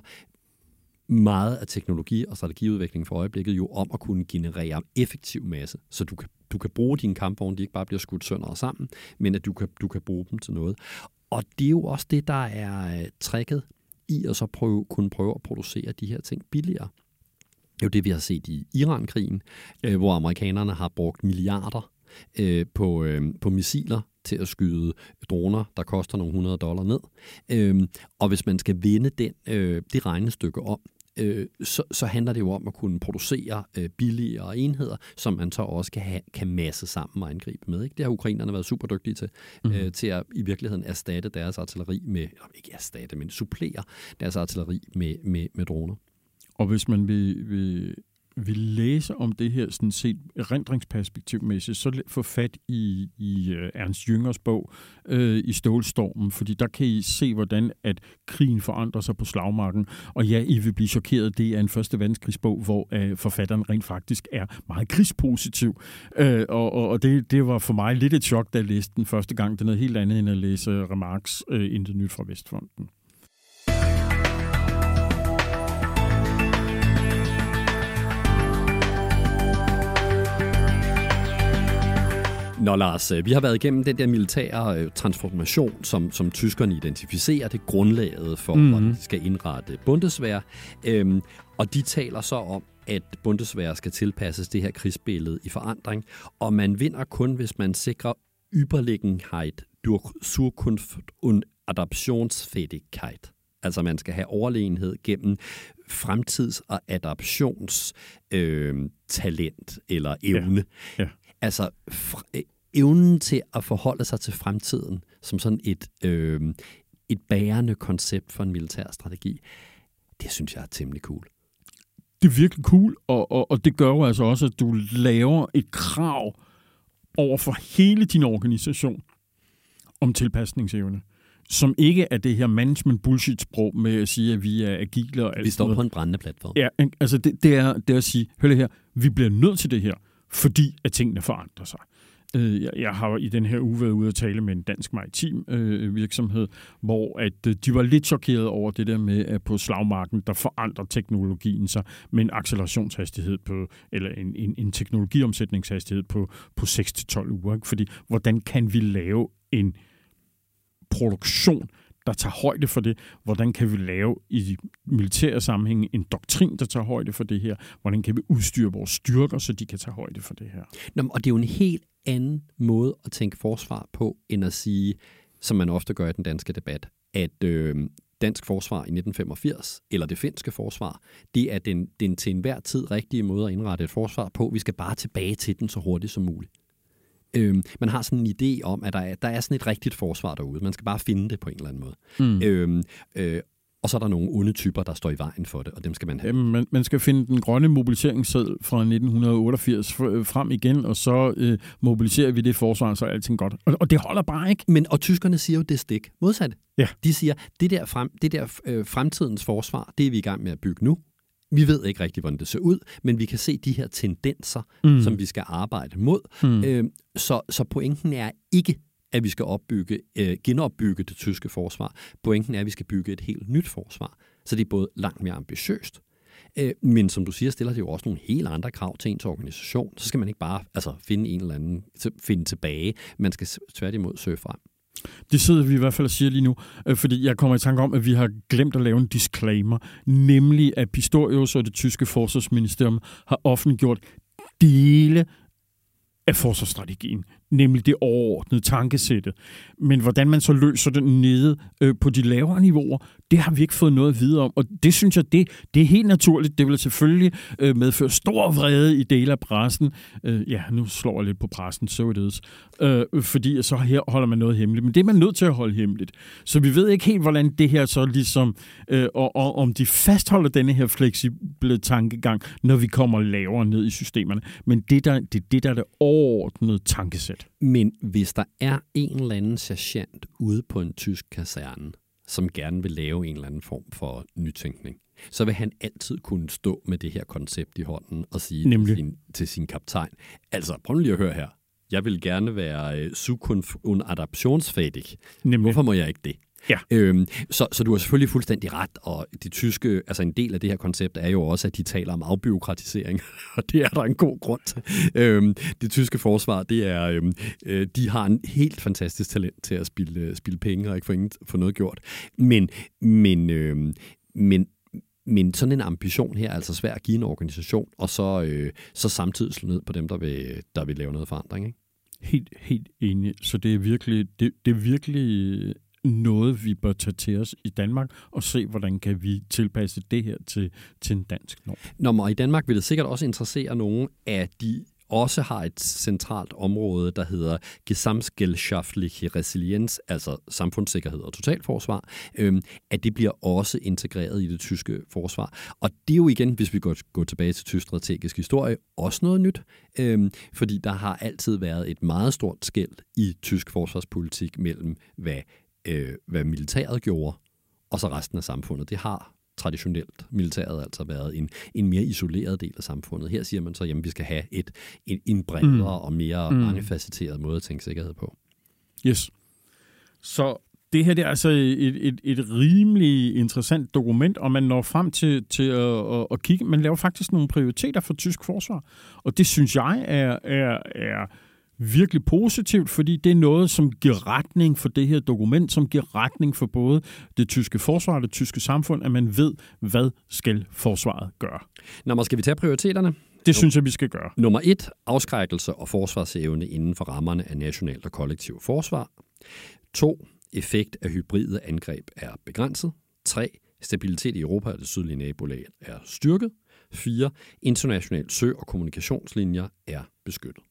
meget af teknologi- og strategiudvikling for øjeblikket jo om at kunne generere effektiv masse, så du kan, du kan bruge dine kampvogne, de ikke bare bliver skudt sønder og sammen, men at du kan, du kan bruge dem til noget. Og det er jo også det, der er tricket i at så prøve, kunne prøve at producere de her ting billigere. Det er jo det, vi har set i Iran-krigen, øh, hvor amerikanerne har brugt milliarder øh, på, øh, på missiler til at skyde droner, der koster nogle hundrede dollar ned. Øh, og hvis man skal vinde den, øh, det regnestykke om, øh, så, så handler det jo om at kunne producere øh, billigere enheder, som man så også kan, have, kan masse sammen og angribe med. Ikke? Det har ukrainerne været super dygtige til, mm. øh, til at i virkeligheden erstatte deres artilleri med, ikke erstatte, men supplere deres artilleri med, med, med droner. Og hvis man vil, vil, vil læse om det her sådan set erindringsperspektivmæssigt, så få fat i, i Ernst Jüngers bog øh, i Stålstormen, fordi der kan I se, hvordan at krigen forandrer sig på slagmarken. Og ja, I vil blive chokeret. Det er en første verdenskrigsbog, hvor øh, forfatteren rent faktisk er meget krigspositiv. Øh, og og det, det var for mig lidt et chok, da jeg læste den første gang. Det er noget helt andet end at læse Remarques øh, Intet nyt fra Vestfronten. Nå Lars, vi har været igennem den der militære transformation, som, som tyskerne identificerer, det grundlaget for, mm-hmm. hvordan de skal indrette Bundeswehr. Øhm, og de taler så om, at Bundeswehr skal tilpasses det her krigsbillede i forandring, og man vinder kun, hvis man sikrer Überlegenheit durch Zukunft und Adaptionsfähigkeit. Altså man skal have overlegenhed gennem fremtids- og adaptionstalent øh, talent eller evne. Ja. Ja. Altså fr- evnen til at forholde sig til fremtiden som sådan et, øh, et bærende koncept for en militær strategi, det synes jeg er temmelig cool. Det er virkelig cool, og, og, og det gør jo altså også, at du laver et krav over for hele din organisation om tilpasningsevne, som ikke er det her management-bullshit-sprog med at sige, at vi er agile og alt. Vi står noget på en brændende platform. Ja, altså det, det, er, det er at sige, hør her, vi bliver nødt til det her, fordi at tingene forandrer sig. Jeg, jeg har i den her uge været ude at tale med en dansk maritim øh, virksomhed, hvor at, øh, de var lidt chokeret over det der med, at på slagmarken, der forandrer teknologien sig med en accelerationshastighed på, eller en, en, en teknologiomsætningshastighed på, på seks til tolv uger. Ikke? Fordi, hvordan kan vi lave en produktion, der tager højde for det? Hvordan kan vi lave i militære sammenhæng en doktrin, der tager højde for det her? Hvordan kan vi udstyre vores styrker, så de kan tage højde for det her? Nå, og det er jo en helt anden måde at tænke forsvar på, end at sige, som man ofte gør i den danske debat, at øh, dansk forsvar i nitten femogfirs, eller det finske forsvar, det er den, den til enhver tid rigtige måde at indrette et forsvar på. Vi skal bare tilbage til den så hurtigt som muligt. Øh, man har sådan en idé om, at der er, der er sådan et rigtigt forsvar derude. Man skal bare finde det på en eller anden måde. Mm. Øh, øh, og så er der nogle onde typer, der står i vejen for det, og dem skal man have. Jamen, man, man skal finde den grønne mobiliseringsseddel fra nitten otteogfirs frem igen, og så øh, mobiliserer vi det forsvar, så er alting godt. Og, og det holder bare ikke. Men, og tyskerne siger jo det stik modsat. Ja. De siger, det der, frem, det der øh, fremtidens forsvar, det er vi i gang med at bygge nu. Vi ved ikke rigtig, hvordan det ser ud, men vi kan se de her tendenser, mm. som vi skal arbejde mod. Mm. Øh, så, så pointen er ikke, at vi skal opbygge, øh, genopbygge det tyske forsvar. Pointen er, at vi skal bygge et helt nyt forsvar. Så det er både langt mere ambitiøst, øh, men som du siger, stiller det jo også nogle helt andre krav til ens organisation. Så skal man ikke bare altså, finde en eller anden, finde tilbage. Man skal tværtimod søge frem. Det sidder vi i hvert fald og siger lige nu, øh, fordi jeg kommer i tanke om, at vi har glemt at lave en disclaimer, nemlig at Pistorius og det tyske forsvarsministerium har offentliggjort dele af forsvarsstrategien, nemlig det overordnede tankesættet. Men hvordan man så løser det nede øh, på de lavere niveauer, det har vi ikke fået noget at vide om. Og det synes jeg, det, det er helt naturligt. Det vil selvfølgelig øh, medføre stor vrede i dele af pressen. Øh, ja, nu slår jeg lidt på pressen, so it is. Øh, fordi så her holder man noget hemmeligt. Men det er man nødt til at holde hemmeligt. Så vi ved ikke helt, hvordan det her så ligesom, øh, og, og om de fastholder denne her fleksible tankegang, når vi kommer lavere ned i systemerne. Men det, der, det, det der er det overordnede tankesæt. Men hvis der er en eller anden sergeant ude på en tysk kaserne, som gerne vil lave en eller anden form for nytænkning, så vil han altid kunne stå med det her koncept i hånden og sige til sin, til sin kaptajn, altså prøv lige at høre her, jeg vil gerne være Zukunft und adaptionsfähig. Hvorfor må jeg ikke det? Ja. Øhm, så, så du har selvfølgelig fuldstændig ret, og de tyske, altså en del af det her koncept er jo også, at de taler om afbureaukratisering, og det er der en god grund til. Øhm, det tyske forsvar, det er, øhm, øh, de har en helt fantastisk talent til at spille, spille penge og ikke få, ingen, få noget gjort. Men, men, øhm, men Men sådan en ambition her er altså svært at give en organisation, og så, øh, så samtidig slå ned på dem, der vil, der vil lave noget forandring, ikke? Helt, helt enig. Så det er virkelig, det, det er virkelig noget, vi bør tage til os i Danmark, og se, hvordan kan vi tilpasse det her til, til en dansk norm. Nå, og i Danmark vil det sikkert også interessere nogen, at de også har et centralt område, der hedder gesamtgesellschaftliche Resilienz, altså samfundssikkerhed og totalforsvar, øhm, at det bliver også integreret i det tyske forsvar. Og det er jo igen, hvis vi går, går tilbage til tysk strategisk historie, også noget nyt, øhm, fordi der har altid været et meget stort skel i tysk forsvarspolitik mellem, hvad, øh, hvad militæret gjorde, og så resten af samfundet. Det har traditionelt militæret altså været en, en mere isoleret del af samfundet. Her siger man så, at vi skal have et, en, en bredere mm. og mere mm. mangefacetteret måde at tænke sikkerhed på. Yes. Så det her det er altså et, et, et rimelig interessant dokument, og man når frem til, til at, at, at kigge. Man laver faktisk nogle prioriteter for tysk forsvar, og det synes jeg er, er, er virkelig positivt, fordi det er noget, som giver retning for det her dokument, som giver retning for både det tyske forsvar og det tyske samfund, at man ved, hvad skal forsvaret gøre. Nå, skal vi tage prioriteterne? Det synes jeg, vi skal gøre. Nummer et, afskrækkelse og forsvarsevne inden for rammerne af nationalt og kollektivt forsvar. To, effekt af hybride angreb er begrænset. tre. Stabilitet i Europa og det sydlige nabolag er styrket. fire. Internationale sø- og kommunikationslinjer er beskyttet.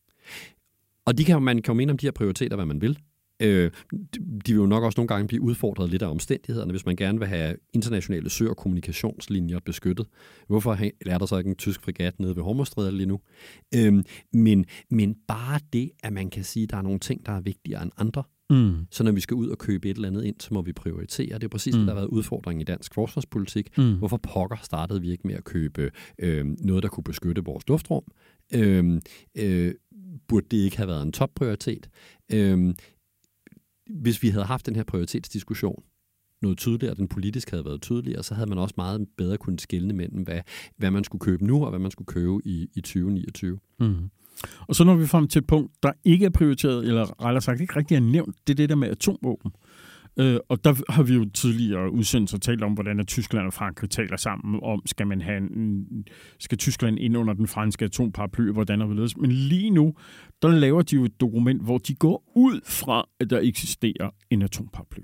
Og de kan, man kan jo mene om de her prioriteter, hvad man vil. Øh, de vil jo nok også nogle gange blive udfordret lidt af omstændighederne, hvis man gerne vil have internationale sø- og kommunikationslinjer beskyttet. Hvorfor er der så ikke en tysk fregat nede ved Hormuzstrædet lige nu? Øh, men, men bare det, at man kan sige, at der er nogle ting, der er vigtigere end andre. Mm. Så når vi skal ud og købe et eller andet ind, så må vi prioritere. Det er præcis mm. det, der har været udfordringen i dansk forsvarspolitik. Mm. Hvorfor pokker startede vi ikke med at købe øh, noget, der kunne beskytte vores luftrum? Øh, øh, burde det ikke have været en topprioritet? Øh, hvis vi havde haft den her prioritetsdiskussion noget tydeligere, den politisk havde været tydeligere, så havde man også meget bedre kunnet skelne mellem, hvad, hvad man skulle købe nu, og hvad man skulle købe i, i tyve niogtyve. Mm. Og så når vi frem til et punkt, der ikke er prioriteret, eller rettere sagt ikke rigtig er nævnt, det er det der med atomvåben. Øh, og der har vi jo tidligere udsendelser talt om, hvordan at Tyskland og Frankrig taler sammen om, skal man have en, skal Tyskland ind under den franske atomparaply, hvordan og hvorledes. Men lige nu, der laver de jo et dokument, hvor de går ud fra, at der eksisterer en atomparaply.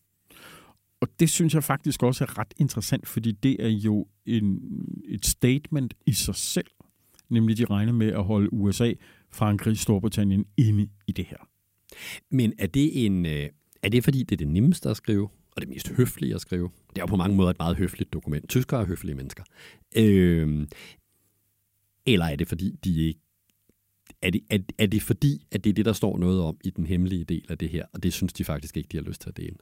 Og det synes jeg faktisk også er ret interessant, fordi det er jo en, et statement i sig selv. Nemlig de regner med at holde U S A, Frankrig, Storbritannien inde i det her. Men er det en... Er det, fordi det er det nemmeste at skrive, og det mest høflige at skrive? Det er jo på mange måder et meget høfligt dokument. Tyskere er høflige mennesker. Øh, eller er det, fordi de ikke... Er det, er, er det fordi, at det er det, der står noget om i den hemmelige del af det her, og det synes de faktisk ikke, de har lyst til at dele?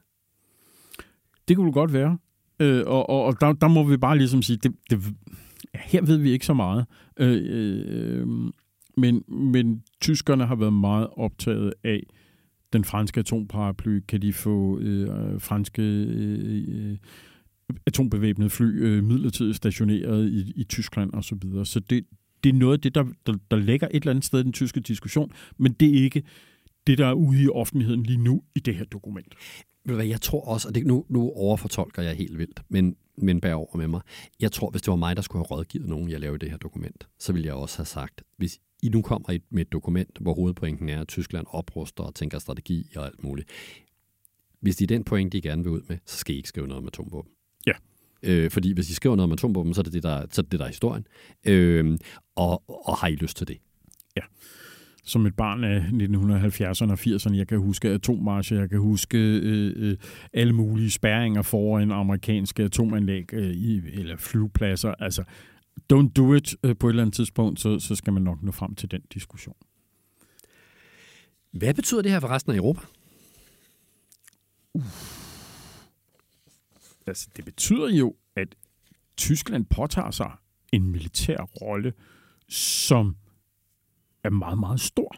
Det kunne godt være. Øh, og og, og der, der må vi bare ligesom sige, det, det, her ved vi ikke så meget. Øh, øh, men, men tyskerne har været meget optaget af den franske atomparaply. Kan de få øh, franske øh, atombevæbnede fly øh, midlertidigt stationeret i, i Tyskland og så videre. Så det, det er noget af det, der, der, der ligger et eller andet sted i den tyske diskussion, men det er ikke det, der er ude i offentligheden lige nu i det her dokument. Jeg tror også, og det, nu, nu overfortolker jeg helt vildt, men, men bær over med mig. Jeg tror, hvis det var mig, der skulle have rådgivet nogen, jeg lavede det her dokument, så ville jeg også have sagt, hvis I nu kommer med et dokument, hvor hovedpointen er, at Tyskland opruster og tænker strategi og alt muligt. Hvis det er den point, de gerne vil ud med, så skal I ikke skrive noget om atomvåben. Ja. Øh, fordi hvis I skriver noget om atomvåben, så er det det, der, så er det, det, der er historien. Øh, og, og har I lyst til det? Ja. Som et barn af nitten halvfjerdserne og firserne, jeg kan huske atommarcher, jeg kan huske øh, øh, alle mulige spærringer foran amerikanske atomanlæg øh, i, eller flyvepladser. Altså, don't do it øh, på et eller andet tidspunkt, så, så skal man nok nå frem til den diskussion. Hvad betyder det her for resten af Europa? Uh. Altså, det betyder jo, at Tyskland påtager sig en militær rolle, som er meget, meget stor.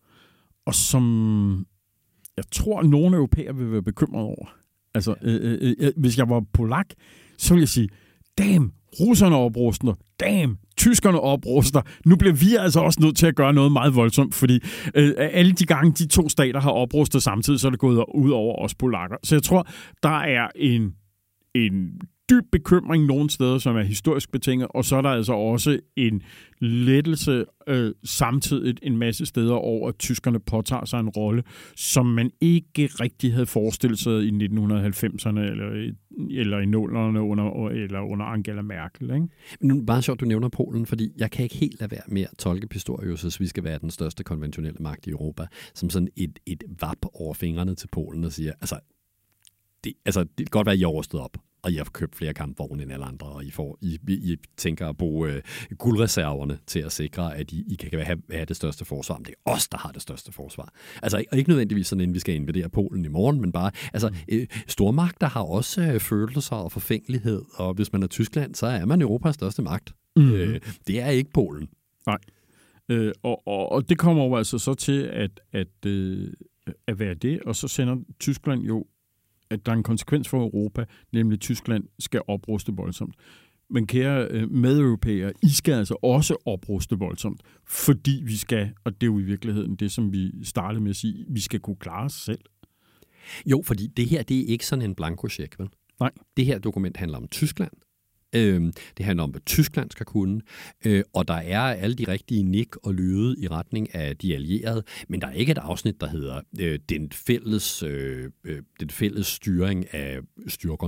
Og som jeg tror, nogle europæere vil være bekymret over. Altså, øh, øh, øh, hvis jeg var polak, så ville jeg sige, damn, russerne opruster, damn, tyskerne opruster. Nu bliver vi altså også nødt til at gøre noget meget voldsomt, fordi øh, alle de gange, de to stater har oprustet samtidig, så er det gået ud over os polakker. Så jeg tror, der er en, en dyb bekymring nogle steder, som er historisk betinget, og så er der altså også en lettelse øh, samtidig en masse steder over, at tyskerne påtager sig en rolle, som man ikke rigtig havde forestillet sig i nitten halvfemserne eller, eller i nullerne under, eller under Angela Merkel. Ikke? Men nu bare sjovt, du nævner Polen, fordi jeg kan ikke helt lade være med at tolke Pistorius, hvis vi skal være den største konventionelle magt i Europa, som sådan et, et vap over fingrene til Polen og siger, altså, det, altså, det kan godt være, at I er overstået op, og I har købt flere kampvogne end alle andre, og I, får, I, I tænker at bruge øh, guldreserverne til at sikre, at I, I kan have, have det største forsvar. Men det er os, der har det største forsvar. Altså, og ikke nødvendigvis sådan, at vi skal invadere Polen i morgen, men bare, altså, øh, stormagter har også øh, følelser og forfængelighed, og hvis man er Tyskland, så er man Europas største magt. Mm. Øh, det er ikke Polen. Nej. Øh, og, og, og det kommer jo altså så til at, at, øh, at være det, og så sender Tyskland jo at der er en konsekvens for Europa, nemlig Tyskland skal opruste voldsomt. Men kære medeuropæere, I skal altså også opruste voldsomt, fordi vi skal, og det er jo i virkeligheden det, som vi startede med at sige, vi skal kunne klare os selv. Jo, fordi det her, det er ikke sådan en blankocheck, vel? Nej. Det her dokument handler om Tyskland. Øhm, det handler om, hvad Tyskland skal kunne, øh, og der er alle de rigtige nik og lyde i retning af de allierede, men der er ikke et afsnit, der hedder øh, den, fælles, øh, den fælles styring af styrkerne.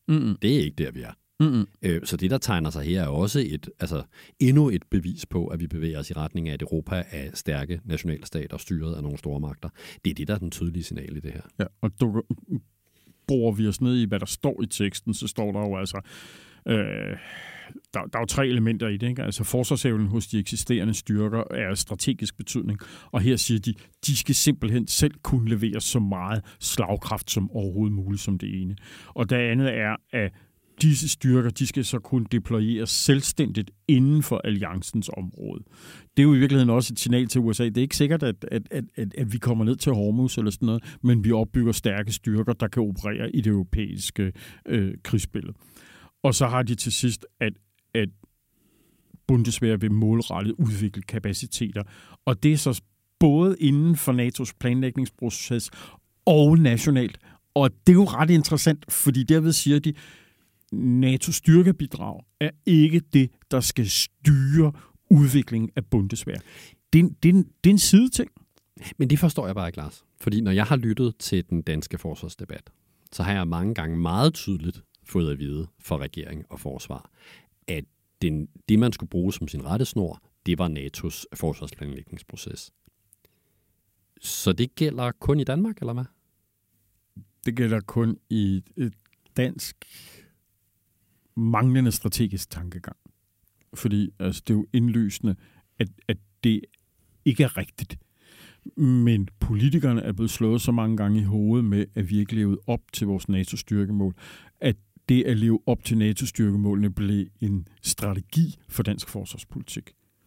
Mm-mm. Det er ikke der, vi er. Øh, så det, der tegner sig her, er også et, altså, endnu et bevis på, at vi bevæger os i retning af et Europa af stærke nationalstater, styret af nogle store magter. Det er det, der er den tydelige signal i det her. Ja, og du bruger vi os ned i, hvad der står i teksten, så står der jo altså... Øh, der, der er jo tre elementer i det, ikke? Altså forsvarsevnen hos de eksisterende styrker er af strategisk betydning, og her siger de, de skal simpelthen selv kunne levere så meget slagkraft som overhovedet muligt som det ene. Og det andet er, at disse styrker, de skal så kunne deployeres selvstændigt inden for alliancens område. Det er jo i virkeligheden også et signal til U S A. Det er ikke sikkert, at, at, at, at vi kommer ned til Hormuz eller sådan noget, men vi opbygger stærke styrker, der kan operere i det europæiske øh, krigsbillede. Og så har de til sidst, at, at Bundeswehr vil målrettet udvikle kapaciteter. Og det er så både inden for NATO's planlægningsproces og nationalt. Og det er jo ret interessant, fordi derved siger de, NATO's styrkebidrag er ikke det, der skal styre udviklingen af Bundeswehr. Det er, det, er en, det er en sideting. Men det forstår jeg bare ikke, Lars. Fordi når jeg har lyttet til den danske forsvarsdebat, så har jeg mange gange meget tydeligt fået at vide for regering og forsvar, at den, det, man skulle bruge som sin rettesnor, det var NATO's forsvarsplanlægningsproces. Så det gælder kun i Danmark, eller hvad? Det gælder kun i et dansk manglende strategisk tankegang. Fordi altså, det er jo indlysende, at, at det ikke er rigtigt. Men politikerne er blevet slået så mange gange i hovedet med, at vi ikke levede op til vores NATO-styrkemål, at det at leve op til NATO-styrkemålene blev en strategi for dansk forsvarspolitik.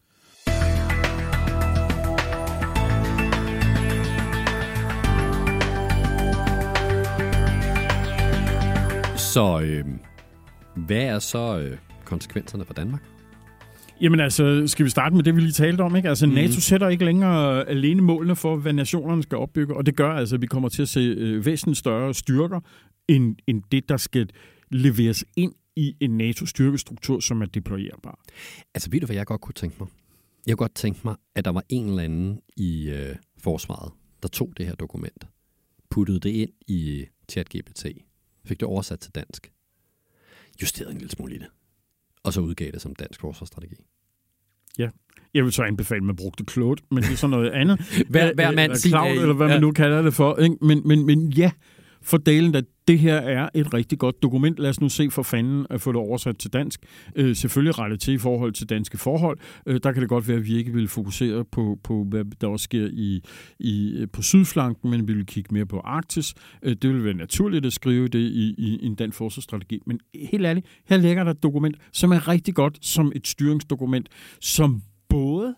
Så øh, hvad er så øh, konsekvenserne for Danmark? Jamen altså, skal vi starte med det, vi lige talte om, ikke? Altså, mm. NATO sætter ikke længere alene målene for, hvad nationerne skal opbygge, og det gør altså, at vi kommer til at se øh, væsentligt større styrker, end, end det, der skal leveres ind i en NATO-styrkestruktur, som er deployerbar. Altså, ved du, hvad jeg godt kunne tænke mig? Jeg kunne godt tænke mig, at der var en eller anden i øh, forsvaret, der tog det her dokument, puttede det ind i ChatGPT, fik det oversat til dansk, justerede en lille smule i det, og så udgav det som dansk forsvarsstrategi. Ja, jeg vil så anbefale, at man brugte Claude, men det er sådan noget andet. hver, hver mand sin Cloud, eller hvad man ja. nu kalder det for. Ikke? Men, men, men ja, for delen, at det her er et rigtig godt dokument. Lad os nu se for fanden at få det oversat til dansk. Øh, selvfølgelig rettet til i forhold til danske forhold. Øh, der kan det godt være, at vi ikke vil fokusere på, på hvad der også sker i, i, på sydflanken, men vi vil kigge mere på Arktis. Øh, det vil være naturligt at skrive det i, i, i en dansk forsvarsstrategi. Men helt ærligt, her ligger der et dokument, som er rigtig godt som et styringsdokument, som både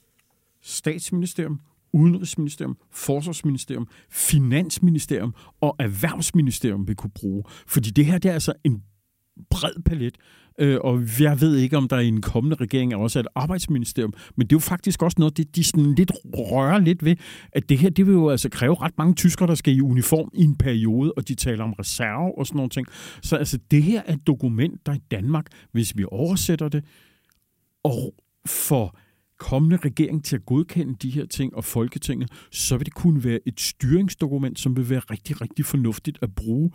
Statsministerium, Udenrigsministerium, Forsvarsministerium, Finansministerium og Erhvervsministerium vil kunne bruge. Fordi det her, det er altså en bred palet, øh, og jeg ved ikke, om der i en kommende regering er også et arbejdsministerium, men det er jo faktisk også noget, det, de sådan lidt rører lidt ved, at det her, det vil jo altså kræve ret mange tyskere, der skal i uniform i en periode, og de taler om reserve og sådan nogle ting. Så altså, det her er et dokument, der i Danmark, hvis vi oversætter det, og for kommende regering til at godkende de her ting og Folketinget, så vil det kunne være et styringsdokument, som vil være rigtig, rigtig fornuftigt at bruge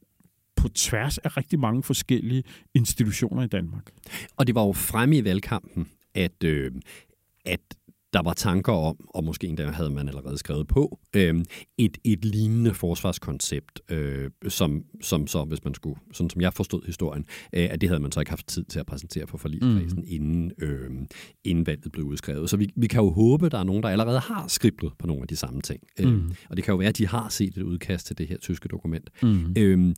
på tværs af rigtig mange forskellige institutioner i Danmark. Og det var jo fremme i valgkampen, at, øh, at der var tanker om, og måske endda havde man allerede skrevet på, øh, et, et lignende forsvarskoncept, øh, som, som så, hvis man skulle, sådan som jeg forstod historien, øh, at det havde man så ikke haft tid til at præsentere for forligskredsen, mm. inden, øh, inden valget blev udskrevet. Så vi, vi kan jo håbe, at der er nogen, der allerede har skriblet på nogle af de samme ting. Mm. Øh, og det kan jo være, at de har set et udkast til det her tyske dokument. Mm. Øh,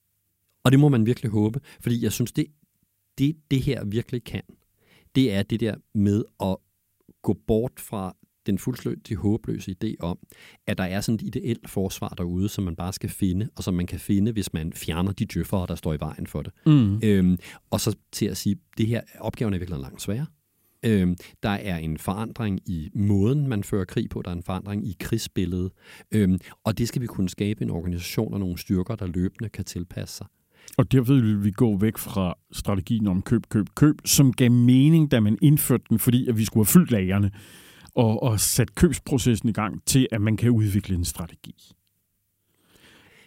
og det må man virkelig håbe, fordi jeg synes, det, det, det her virkelig kan, det er det der med at gå bort fra den fuldstændig håbløse idé om, at der er sådan et ideelt forsvar derude, som man bare skal finde, og som man kan finde, hvis man fjerner de djøffere, der står i vejen for det. Mm. Øhm, og så til at sige, det her opgaven er virkelig langt sværere. Øhm, der er en forandring i måden, man fører krig på. Der er en forandring i krigsbilledet. Øhm, og det skal vi kunne skabe en organisation og nogle styrker, der løbende kan tilpasse sig. Og derfor vil vi gå væk fra strategien om køb, køb, køb, som gav mening, da man indførte den, fordi at vi skulle have fyldt lagrene og, og sat købsprocessen i gang til, at man kan udvikle en strategi.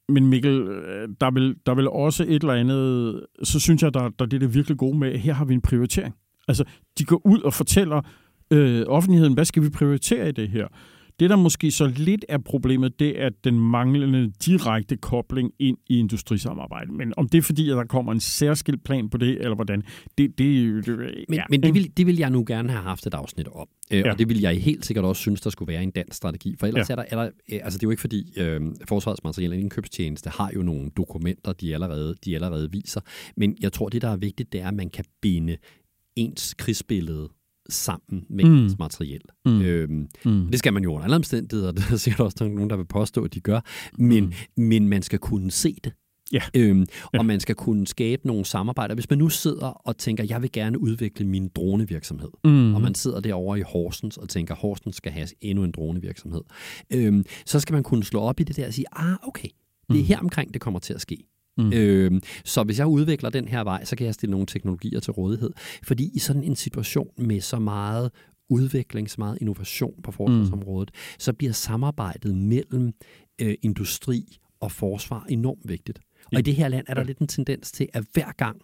Men Mikkel, der vil, der vil også et eller andet, så synes jeg, der, der det er det virkelig gode med, her har vi en prioritering. Altså, de går ud og fortæller øh, offentligheden, hvad skal vi prioritere i det her? Det, der måske så lidt er problemet, det er den manglende direkte kobling ind i industrisamarbejde. Men om det er fordi, at der kommer en særskilt plan på det, eller hvordan, det, det, det Men, ja. men det, vil, det vil jeg nu gerne have haft et afsnit om. Øh, Ja. Og det vil jeg helt sikkert også synes, der skulle være en dansk strategi. For ellers Ja. er der, er der øh, altså det er jo ikke fordi, øh, Forsvarets Materiel- og Indkøbstjeneste har jo nogle dokumenter, de allerede, de allerede viser. Men jeg tror, det, der er vigtigt, det er, at man kan binde ens krigsbillede sammen med Mm. ens materiel. Mm. Øhm, Mm. Det skal man jo under alle omstændigheder, og det er sikkert også nogen, der vil påstå, at de gør. Men, Mm. men man skal kunne se det. Ja. Øhm, og Ja. man skal kunne skabe nogle samarbejder. Hvis man nu sidder og tænker, jeg vil gerne udvikle min dronevirksomhed, Mm. og man sidder derovre i Horsens og tænker, Horsens skal have endnu en dronevirksomhed, øhm, så skal man kunne slå op i det der og sige, ah, okay, det er Mm. her omkring, det kommer til at ske. Mm. Øhm, så hvis jeg udvikler den her vej, så kan jeg stille nogle teknologier til rådighed. Fordi i sådan en situation med så meget udvikling, så meget innovation på forsvarsområdet, mm. så bliver samarbejdet mellem øh, industri og forsvar enormt vigtigt. Og i det her land er der Ja. lidt en tendens til, at hver gang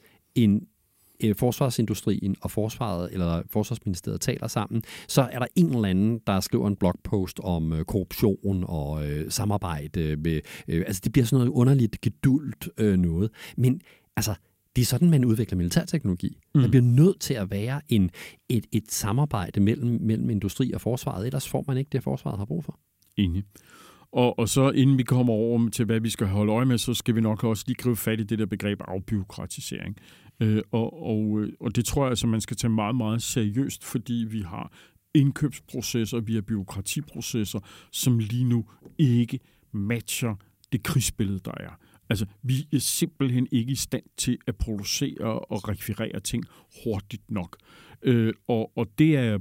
en øh, forsvarsindustrien og forsvaret eller forsvarsministeriet taler sammen, så er der en eller anden, der skriver en blogpost om øh, korruption og øh, samarbejde. Med, øh, altså det bliver sådan noget underligt gedulgt øh, noget. Men altså, det er sådan, man udvikler militærteknologi. Mm. Der bliver nødt til at være en, et, et samarbejde mellem, mellem industri og forsvaret. Ellers får man ikke det, forsvaret har brug for. Enig. Og, og så inden vi kommer over til, hvad vi skal holde øje med, så skal vi nok også lige gribe fat i det der begreb afbureaukratisering. Øh, og, og, og det tror jeg altså, man skal tage meget, meget seriøst, fordi vi har indkøbsprocesser, vi har byråkratiprocesser, som lige nu ikke matcher det krigsbillede, der er. Altså, vi er simpelthen ikke i stand til at producere og rekvirere ting hurtigt nok. Øh, og, og det er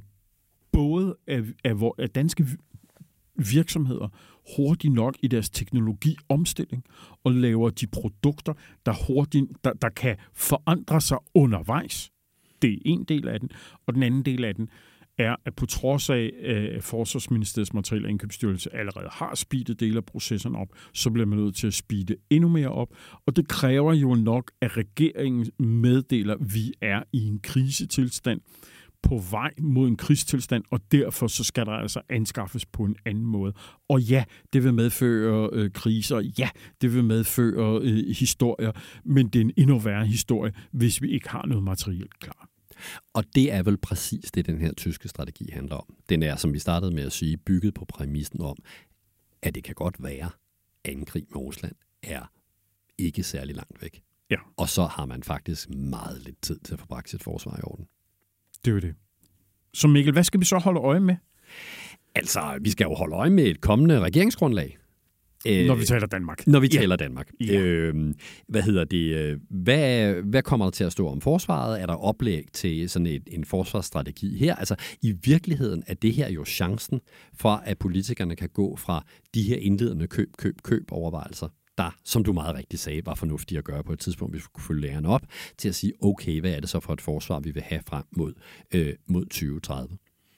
både af, af, af danske virksomheder hurtigt nok i deres teknologiomstilling og laver de produkter, der hurtigt, der, der kan forandre sig undervejs. Det er en del af den. Og den anden del af den er, at på trods af, at Forsvarsministeriets Materiel- og Indkøbsstyrelse allerede har speedet dele af processerne op, så bliver man nødt til at speede endnu mere op. Og det kræver jo nok, at regeringen meddeler, at vi er i en krisetilstand, på vej mod en krigstilstand, og derfor så skal der altså anskaffes på en anden måde. Og ja, det vil medføre øh, kriser, ja, det vil medføre øh, historier, men det er en endnu værre historie, hvis vi ikke har noget materiel klar. Og det er vel præcis det, den her tyske strategi handler om. Den er, som vi startede med at sige, bygget på præmissen om, at det kan godt være, at en krig med Rusland er ikke særlig langt væk. Ja. Og så har man faktisk meget lidt tid til at få bragt sit forsvar i orden. Det er jo det. Så Mikkel, hvad skal vi så holde øje med? Altså, vi skal jo holde øje med et kommende regeringsgrundlag. Når vi taler Danmark. Når vi ja. taler Danmark. Ja. Øh, hvad hedder det? Hvad, hvad kommer der til at stå om forsvaret? Er der oplæg til sådan et, en forsvarsstrategi her? Altså, i virkeligheden er det her jo chancen for, at politikerne kan gå fra de her indledende køb, køb, køb overvejelser, der, som du meget rigtigt sagde, var fornuftigt at gøre på et tidspunkt, hvis vi kunne følge lærerne op, til at sige, okay, hvad er det så for et forsvar, vi vil have frem mod, øh, mod tyve tredive?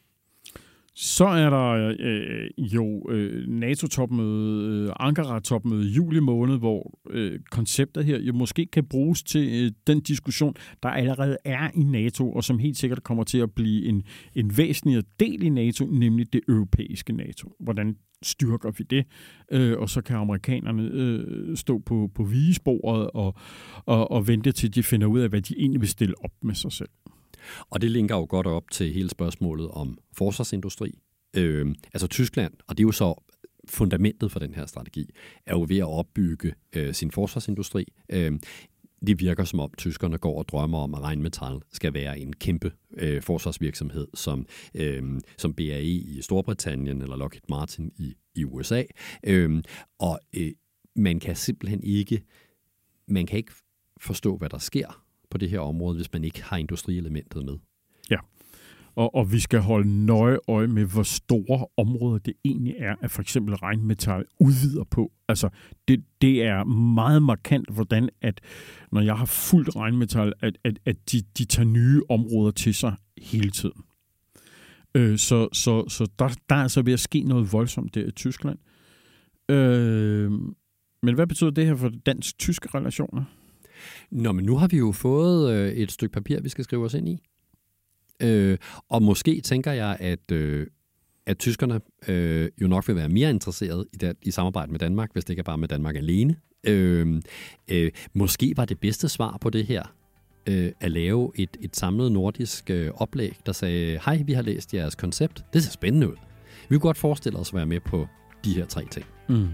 Så er der øh, jo øh, NATO-topmøde, øh, Ankara-topmøde i juli måned, hvor øh, konceptet her jo måske kan bruges til øh, den diskussion, der allerede er i NATO, og som helt sikkert kommer til at blive en, en væsentlig del i NATO, nemlig det europæiske NATO. Hvordan styrker vi det? Øh, og så kan amerikanerne øh, stå på, på vigesporet og, og, og vente til, de finder ud af, hvad de egentlig vil stille op med sig selv. Og det linker jo godt op til hele spørgsmålet om forsvarsindustri. Øh, altså Tyskland, og det er jo så fundamentet for den her strategi, er jo ved at opbygge øh, sin forsvarsindustri. Øh, det virker som om tyskerne går og drømmer om, at Rheinmetall skal være en kæmpe øh, forsvarsvirksomhed, som, øh, som B A E i Storbritannien eller Lockheed Martin i, i U S A. Øh, og øh, man kan simpelthen ikke, man kan ikke forstå, hvad der sker på det her område, hvis man ikke har industrielementet med. Ja, og, og vi skal holde nøje øje med, hvor store områder det egentlig er, at for eksempel Rheinmetall udvider på. Altså, det, det er meget markant, hvordan at, når jeg har fulgt Rheinmetall, at, at, at de, de tager nye områder til sig hele tiden. Øh, så så, så der, der er altså ved at ske noget voldsomt der i Tyskland. Øh, Men hvad betyder det her for dansk-tyske relationer? Nå, men nu har vi jo fået øh, et stykke papir, vi skal skrive os ind i. Øh, og måske tænker jeg, at, øh, at tyskerne øh, jo nok vil være mere interesserede i, det, i samarbejde med Danmark, hvis det ikke er bare med Danmark alene. Øh, øh, måske var det bedste svar på det her øh, at lave et, et samlet nordisk øh, oplæg, der sagde, hej, vi har læst jeres koncept. Det ser spændende ud. Vi kunne godt forestille os at være med på de her tre ting. Mm.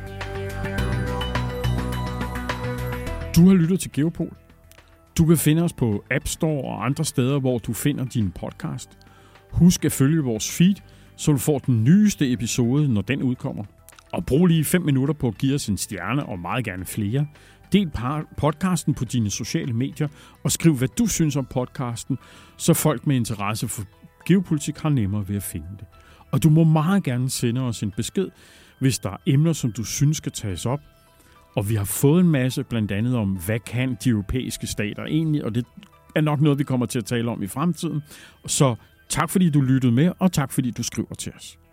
Du har lyttet til Geopol. Du kan finde os på App Store og andre steder, hvor du finder din podcast. Husk at følge vores feed, så du får den nyeste episode, når den udkommer. Og brug lige fem minutter på at give os en stjerne og meget gerne flere. Del podcasten på dine sociale medier og skriv, hvad du synes om podcasten, så folk med interesse for geopolitik har nemmere ved at finde det. Og du må meget gerne sende os en besked, hvis der er emner, som du synes skal tages op. Og vi har fået en masse, blandt andet om, hvad kan de europæiske stater egentlig, og det er nok noget, vi kommer til at tale om i fremtiden. Så tak fordi du lyttede med, og tak fordi du skriver til os.